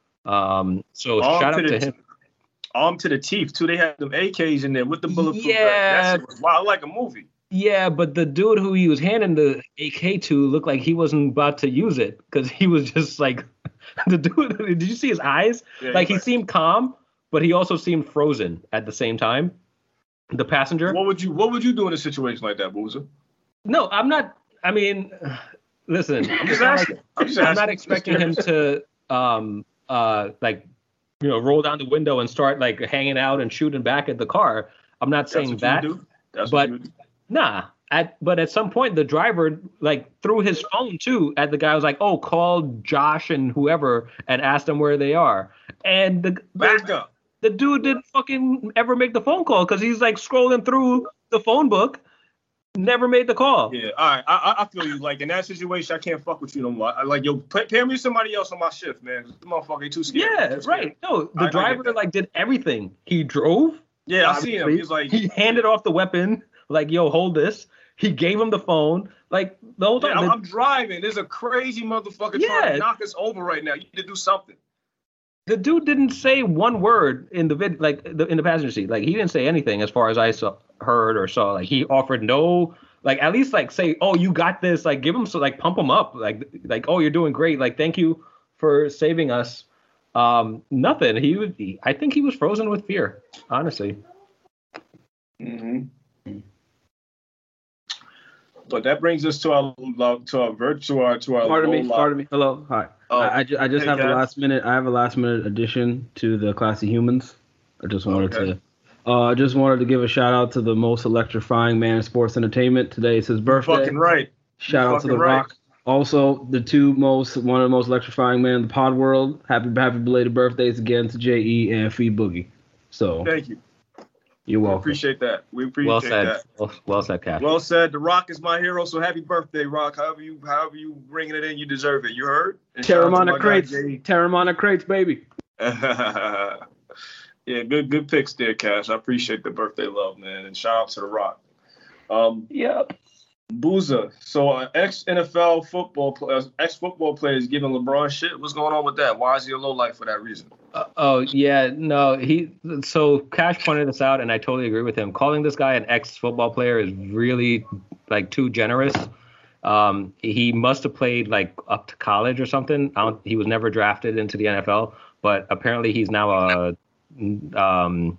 Um, so Armed shout to out the to him. t- Armed to the teeth too. They had them A Ks in there with the bulletproof. Yeah. That shit was wild, like a movie. Yeah, but the dude who he was handing the A K to looked like he wasn't about to use it because he was just like the dude. Did you see his eyes? Yeah, Like he was- seemed calm, but he also seemed frozen at the same time. The passenger. What would you What would you do in a situation like that, Boozer? No, I'm not. I mean, listen, I'm it's just not asking. like- I'm just I'm asking. not expecting him to, um, uh, like, you know, roll down the window and start like hanging out and shooting back at the car. I'm not That's saying what that. you do? That's but- what you would do? Nah. At but at some point the driver like threw his phone too at the guy. Was like, oh, call Josh and whoever and ask them where they are. And the Back the, up. the dude didn't fucking ever make the phone call because he's like scrolling through the phone book, never made the call. Yeah, all right. I, I I feel you. Like in that situation, I can't fuck with you no more. I, like yo, pay, pair me somebody else on my shift, man. The motherfucker ain't too scared. Yeah, Too scared. right. No, I- I the get driver that. like did everything. He drove, Yeah, I see him. He's like he handed off the weapon, like, yo, hold this. He gave him the phone, like the whole time. Yeah, I'm, I'm driving. There's a crazy motherfucker Yeah. trying to knock us over right now. You need to do something. The dude didn't say one word in the vid, like the, in the passenger seat. Like he didn't say anything as far as I saw, heard or saw. Like he offered no, like at least like say, oh, you got this. Like give him so like pump him up. Like like oh, you're doing great. Like thank you for saving us. Um, nothing. He would. He, I think he was frozen with fear. Honestly. Mm-hmm. But that brings us to our to our virtual our, to our. Pardon me. low Pardon me. Hello. Hi. Oh, I, I, ju- I just hey, have a guys. last minute. I have a last minute addition to the Classy Humans. I just wanted Okay. to. Uh, I just wanted to give a shout out to the most electrifying man in sports entertainment. Today is his birthday. Fucking right. Shout You're out to The fucking right. Rock. Also, the two most one of the most electrifying men in the pod world. Happy happy belated birthdays again to J E and Fee Boogie. So Thank you. you're We welcome. appreciate that. We appreciate Well said. that. Well, well said, Cash. Well said. The Rock is my hero, so happy birthday, Rock. However you however you bringing it in, you deserve it. You heard? And shout out to Terramana my guy, crates. Jay. Terramana crates, baby. Yeah, good good picks there, Cash. I appreciate the birthday love, man, and shout out to The Rock. Um, Yep. Booza. So uh, ex N F L football players, ex football players giving LeBron shit. What's going on with that? Why is he a low life for that reason? Uh, oh yeah, no, he. So Cash pointed this out, and I totally agree with him. Calling this guy an ex-football player is really like too generous. Um, he must have played like up to college or something. I don't, he was never drafted into the N F L, but apparently he's now a um,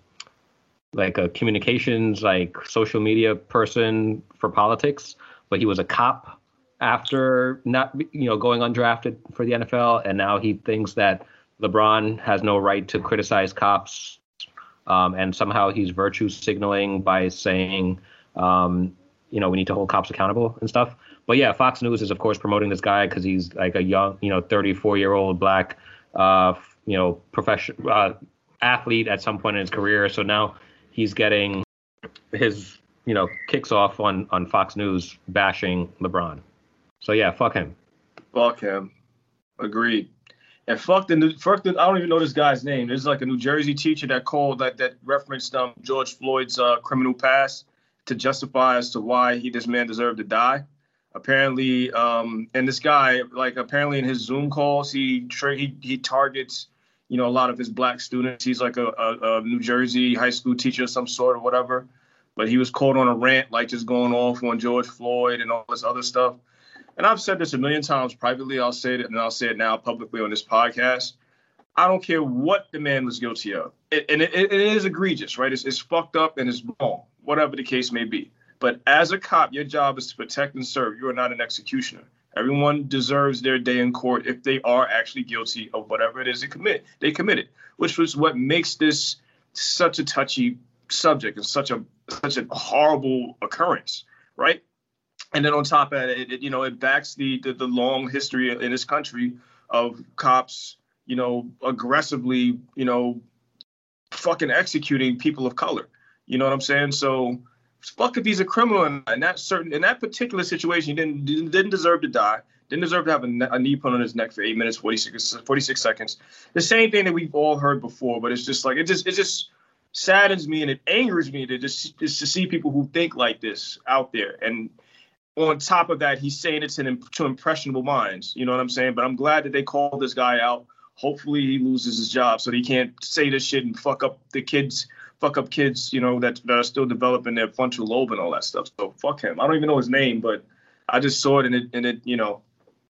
like a communications, like social media person for politics. But he was a cop after not, you know, going undrafted for the N F L, and now he thinks that LeBron has no right to criticize cops, um, and somehow he's virtue signaling by saying, um, you know, we need to hold cops accountable and stuff. But yeah, Fox News is of course promoting this guy because he's like a young, you know, thirty-four year old black, uh, you know, professional uh, athlete at some point in his career. So now he's getting his, you know, kicks off on on Fox News bashing LeBron. So yeah, fuck him. Fuck him. Agreed. And fuck the new, fuck the, I don't even know this guy's name. There's like a New Jersey teacher that called that that referenced um George Floyd's uh, criminal past to justify as to why he this man deserved to die. Apparently, um, and this guy, like apparently in his Zoom calls, he tra- he he targets, you know, a lot of his black students. He's like a, a, a New Jersey high school teacher of some sort or whatever. But he was caught on a rant, like just going off on George Floyd and all this other stuff. And I've said this a million times privately. I'll say it, and I'll say it now publicly on this podcast. I don't care what the man was guilty of. It, and it, it is egregious, right? It's, it's fucked up and it's wrong, whatever the case may be. But as a cop, your job is to protect and serve. You are not an executioner. Everyone deserves their day in court if they are actually guilty of whatever it is they commit. They committed, which was what makes this such a touchy subject and such a such a horrible occurrence, right? And then on top of it, it, it you know, it backs the, the the long history in this country of cops, you know, aggressively, you know, fucking executing people of color. You know what I'm saying? So fuck if he's a criminal in that certain in that particular situation, he didn't didn't deserve to die. Didn't deserve to have a, a knee put on his neck for eight minutes, forty-six, forty-six seconds. The same thing that we've all heard before, but it's just like it just it just saddens me and it angers me to just, just to see people who think like this out there. And on top of that, he's saying it to, to impressionable minds. You know what I'm saying? But I'm glad that they called this guy out. Hopefully he loses his job so that he can't say this shit and fuck up the kids, fuck up kids, you know, that, that are still developing their frontal lobe and all that stuff. So fuck him. I don't even know his name, but I just saw it and it, and it, you know,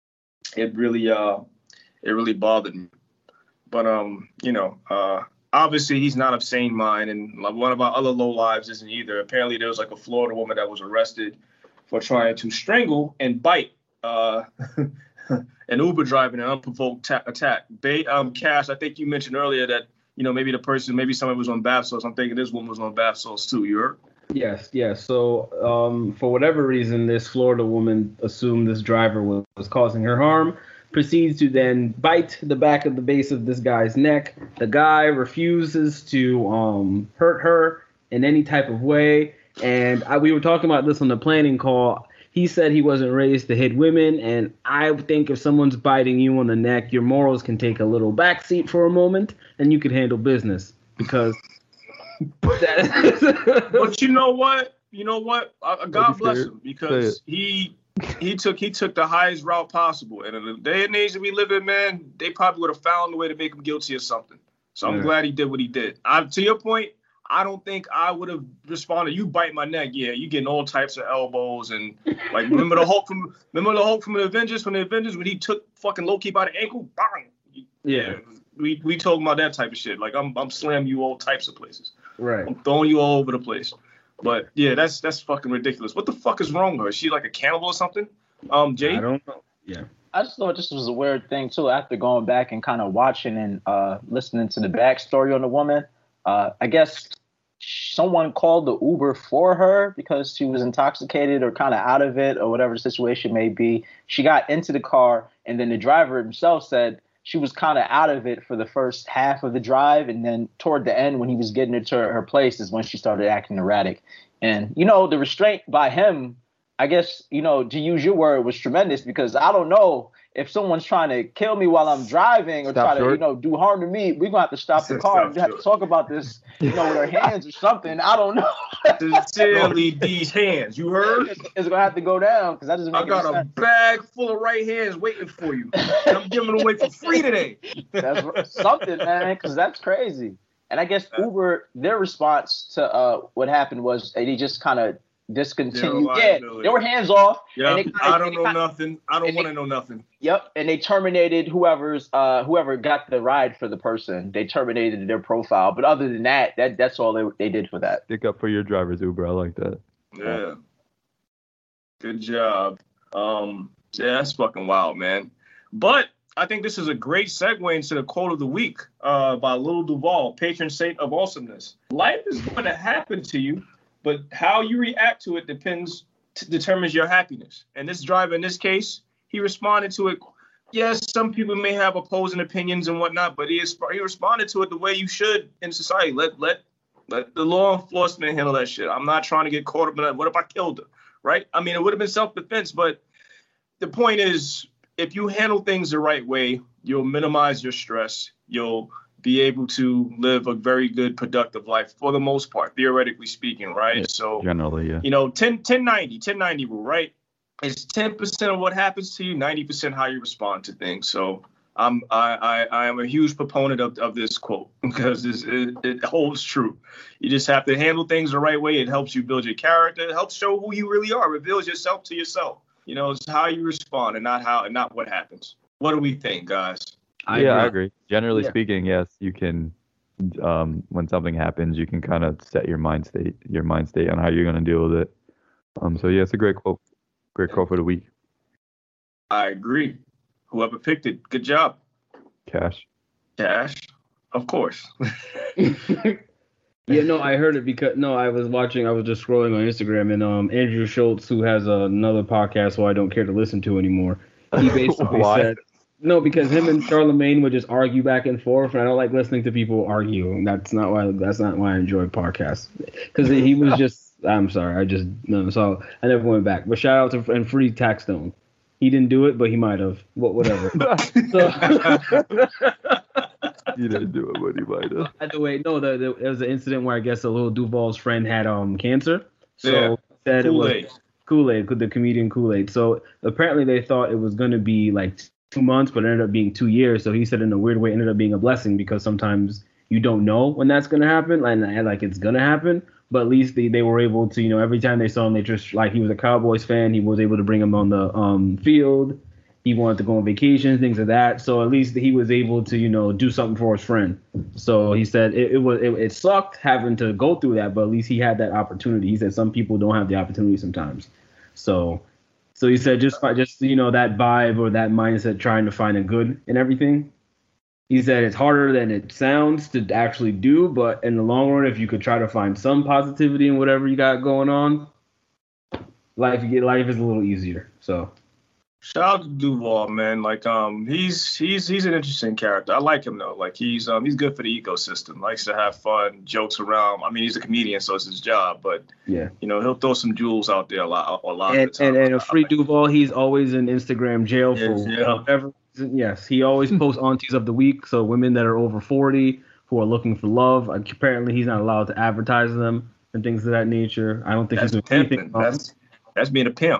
it really, uh, it really bothered me. But, um, you know, uh, obviously he's not of sane mind, and one of our other low lives isn't either. Apparently there was like a Florida woman that was arrested for trying to strangle and bite uh, an Uber driver in an unprovoked ta- attack. Bay, um, Cash, I think you mentioned earlier that, you know, maybe the person, maybe somebody was on bath salts. I'm thinking this woman was on bath salts too. You heard? Yes, yes. So um, for whatever reason, this Florida woman assumed this driver was, was causing her harm, proceeds to then bite the back of the base of this guy's neck. The guy refuses to um, hurt her in any type of way. And I, we were talking about this on the planning call. He said he wasn't raised to hit women. And I think if someone's biting you on the neck, your morals can take a little backseat for a moment and you can handle business. Because But you know what? You know what? Uh, God bless him because he he took he took the highest route possible. And in the day and age that we live in, man, they probably would have found a way to make him guilty of something. So I'm yeah. glad he did what he did. I, to your point, I don't think I would have responded. You bite my neck, yeah. You getting all types of elbows and like remember the Hulk from remember the Hulk from the Avengers from the Avengers when he took fucking Loki by the ankle, bang. Yeah. We we talking about that type of shit. Like I'm I'm slamming you all types of places. Right. I'm throwing you all over the place. But yeah, that's that's fucking ridiculous. What the fuck is wrong with her? Is she like a cannibal or something? Um, Jay? I don't know. Yeah. I just thought this was a weird thing too. After going back and kind of watching and uh, listening to the backstory on the woman, uh, I guess someone called the Uber for her because she was intoxicated or kind of out of it or whatever the situation may be. She got into the car and then the driver himself said she was kind of out of it for the first half of the drive. And then toward the end, when he was getting her to her place is when she started acting erratic. And, you know, the restraint by him, I guess, you know, to use your word, was tremendous because I don't know if someone's trying to kill me while I'm driving or stop try short. to, you know, do harm to me. We're going to have to stop the car. Stop we have short. to talk about this, you know, with our hands or something. I don't know. Sincerely, these hands. You heard? It's, it's going to have to go down because that doesn't make I got a sense. bag full of right hands waiting for you. And I'm giving them away for free today. That's something, man, because that's crazy. And I guess Uber, their response to uh, what happened was they just kind of discontinued. Yeah, they were hands off. Yeah, kinda, I don't know kinda, nothing. I don't want to know nothing. Yep, and they terminated whoever's uh, whoever got the ride for the person. They terminated their profile. But other than that, that that's all they they did for that. Stick up for your drivers, Uber. I like that. Yeah. Good job. Um, yeah, that's fucking wild, man. But I think this is a great segue into the quote of the week uh, by Lil Duval, patron saint of awesomeness. Life is going to happen to you, but how you react to it depends, t- determines your happiness. And this driver, in this case, he responded to it. Yes, some people may have opposing opinions and whatnot, but he, is, he responded to it the way you should in society. Let let let the law enforcement handle that shit. I'm not trying to get caught up in that. What if I killed her, right? I mean, it would have been self-defense, but the point is, if you handle things the right way, you'll minimize your stress. You'll be able to live a very good, productive life for the most part, theoretically speaking, right? Yeah, so generally, yeah. You know, ten, ten ninety, ten ninety rule, right? It's ten percent of what happens to you, ninety percent how you respond to things. So I'm, I, I, I am a huge proponent of, of this quote because this, it, it holds true. You just have to handle things the right way. It helps you build your character. It helps show who you really are. It reveals yourself to yourself. You know, it's how you respond and not how and not what happens. What do we think, guys? I yeah, agree. I agree. Generally yeah. speaking, yes, you can. Um, when something happens, you can kind of set your mind state, your mind state on how you're going to deal with it. Um, so yeah, it's a great quote. Great quote for the week. I agree. Whoever picked it, good job. Cash. Cash, of course. Yeah, no, I heard it because no, I was watching. I was just scrolling on Instagram, and um, Andrew Schultz, who has uh, another podcast, who I don't care to listen to anymore, he basically said no because him and Charlemagne would just argue back and forth, and I don't like listening to people argue. And that's not why. That's not why I enjoy podcasts because he was just. I'm sorry, I just no. So I never went back. But shout out to and free Taxstone. He didn't do it, but he might have. What whatever. so, He didn't do it, but he might have. By the way, no, the, the, there was an incident where I guess a little Duval's friend had um cancer. So yeah. said Kool-Aid. it was Kool-Aid, the comedian Kool-Aid. So apparently they thought it was going to be like two months, but it ended up being two years. So he said in a weird way it ended up being a blessing because sometimes you don't know when that's going to happen, and, and like it's going to happen. But at least they, they were able to, you know, every time they saw him, they just, like, he was a Cowboys fan. He was able to bring him on the um field. He wanted to go on vacation, things like that. So at least he was able to, you know, do something for his friend. So he said it, it was it, it sucked having to go through that, but at least he had that opportunity. He said some people don't have the opportunity sometimes. So so he said just just you know that vibe or that mindset, trying to find a good in everything. He said it's harder than it sounds to actually do, but in the long run, if you could try to find some positivity in whatever you got going on, life you get life is a little easier. So. Shout out to Duval, man. Like, um, he's he's he's an interesting character. I like him though. Like, he's um he's good for the ecosystem. Likes to have fun, jokes around. I mean, he's a comedian, so it's his job. But yeah, you know, he'll throw some jewels out there a lot, a lot and, of the time. And and a free Duval, he's always in Instagram jail yes, for yeah. whatever. Yes, he always posts aunties of the week, so women that are over forty who are looking for love. Apparently, he's not allowed to advertise them and things of that nature. I don't think That's he's doing anything. pimping. That's that's being a pimp.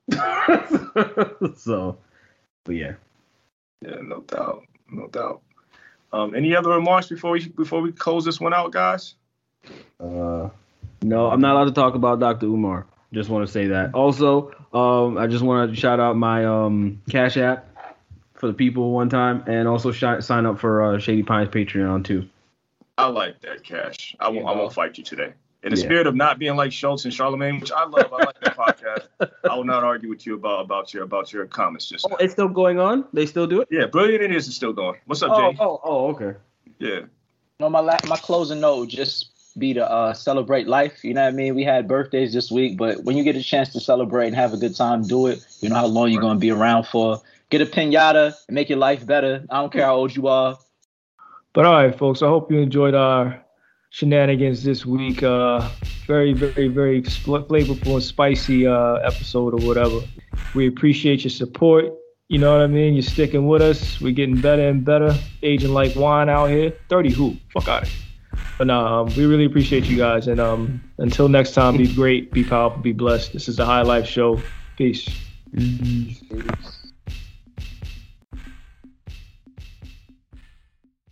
So, but yeah. Yeah, no doubt, no doubt. Um, any other remarks before we before we close this one out, guys? Uh, no, I'm not allowed to talk about Doctor Umar. Just want to say that. Also, um, I just want to shout out my um Cash App for the people one time, and also sh- sign up for uh, Shady Pines Patreon too. I like that, Cash. I won't, I won't fight you today. In the Yeah. spirit of not being like Schultz and Charlemagne, which I love, I like the podcast. I will not argue with you about about your about your comments just Oh, now. it's still going on? They still do it? Yeah, Brilliant It Is is still going. What's up, Oh, Jay? oh, oh, okay. Yeah. No, my la- my closing note would just be to uh, celebrate life. You know what I mean? We had birthdays this week, but when you get a chance to celebrate and have a good time, do it. You know how long you're going to be around for. Get a pinata and make your life better. I don't care how old you are. But all right, folks, I hope you enjoyed our shenanigans this week. Uh, very, very, very spl- flavorful and spicy uh, episode or whatever. We appreciate your support. You know what I mean? You're sticking with us. We're getting better and better. Aging like wine out here. thirty who? Fuck out of here. But no, um, we really appreciate you guys. And um, until next time, be great, be powerful, be blessed. This is the High Life Show. Peace. Peace.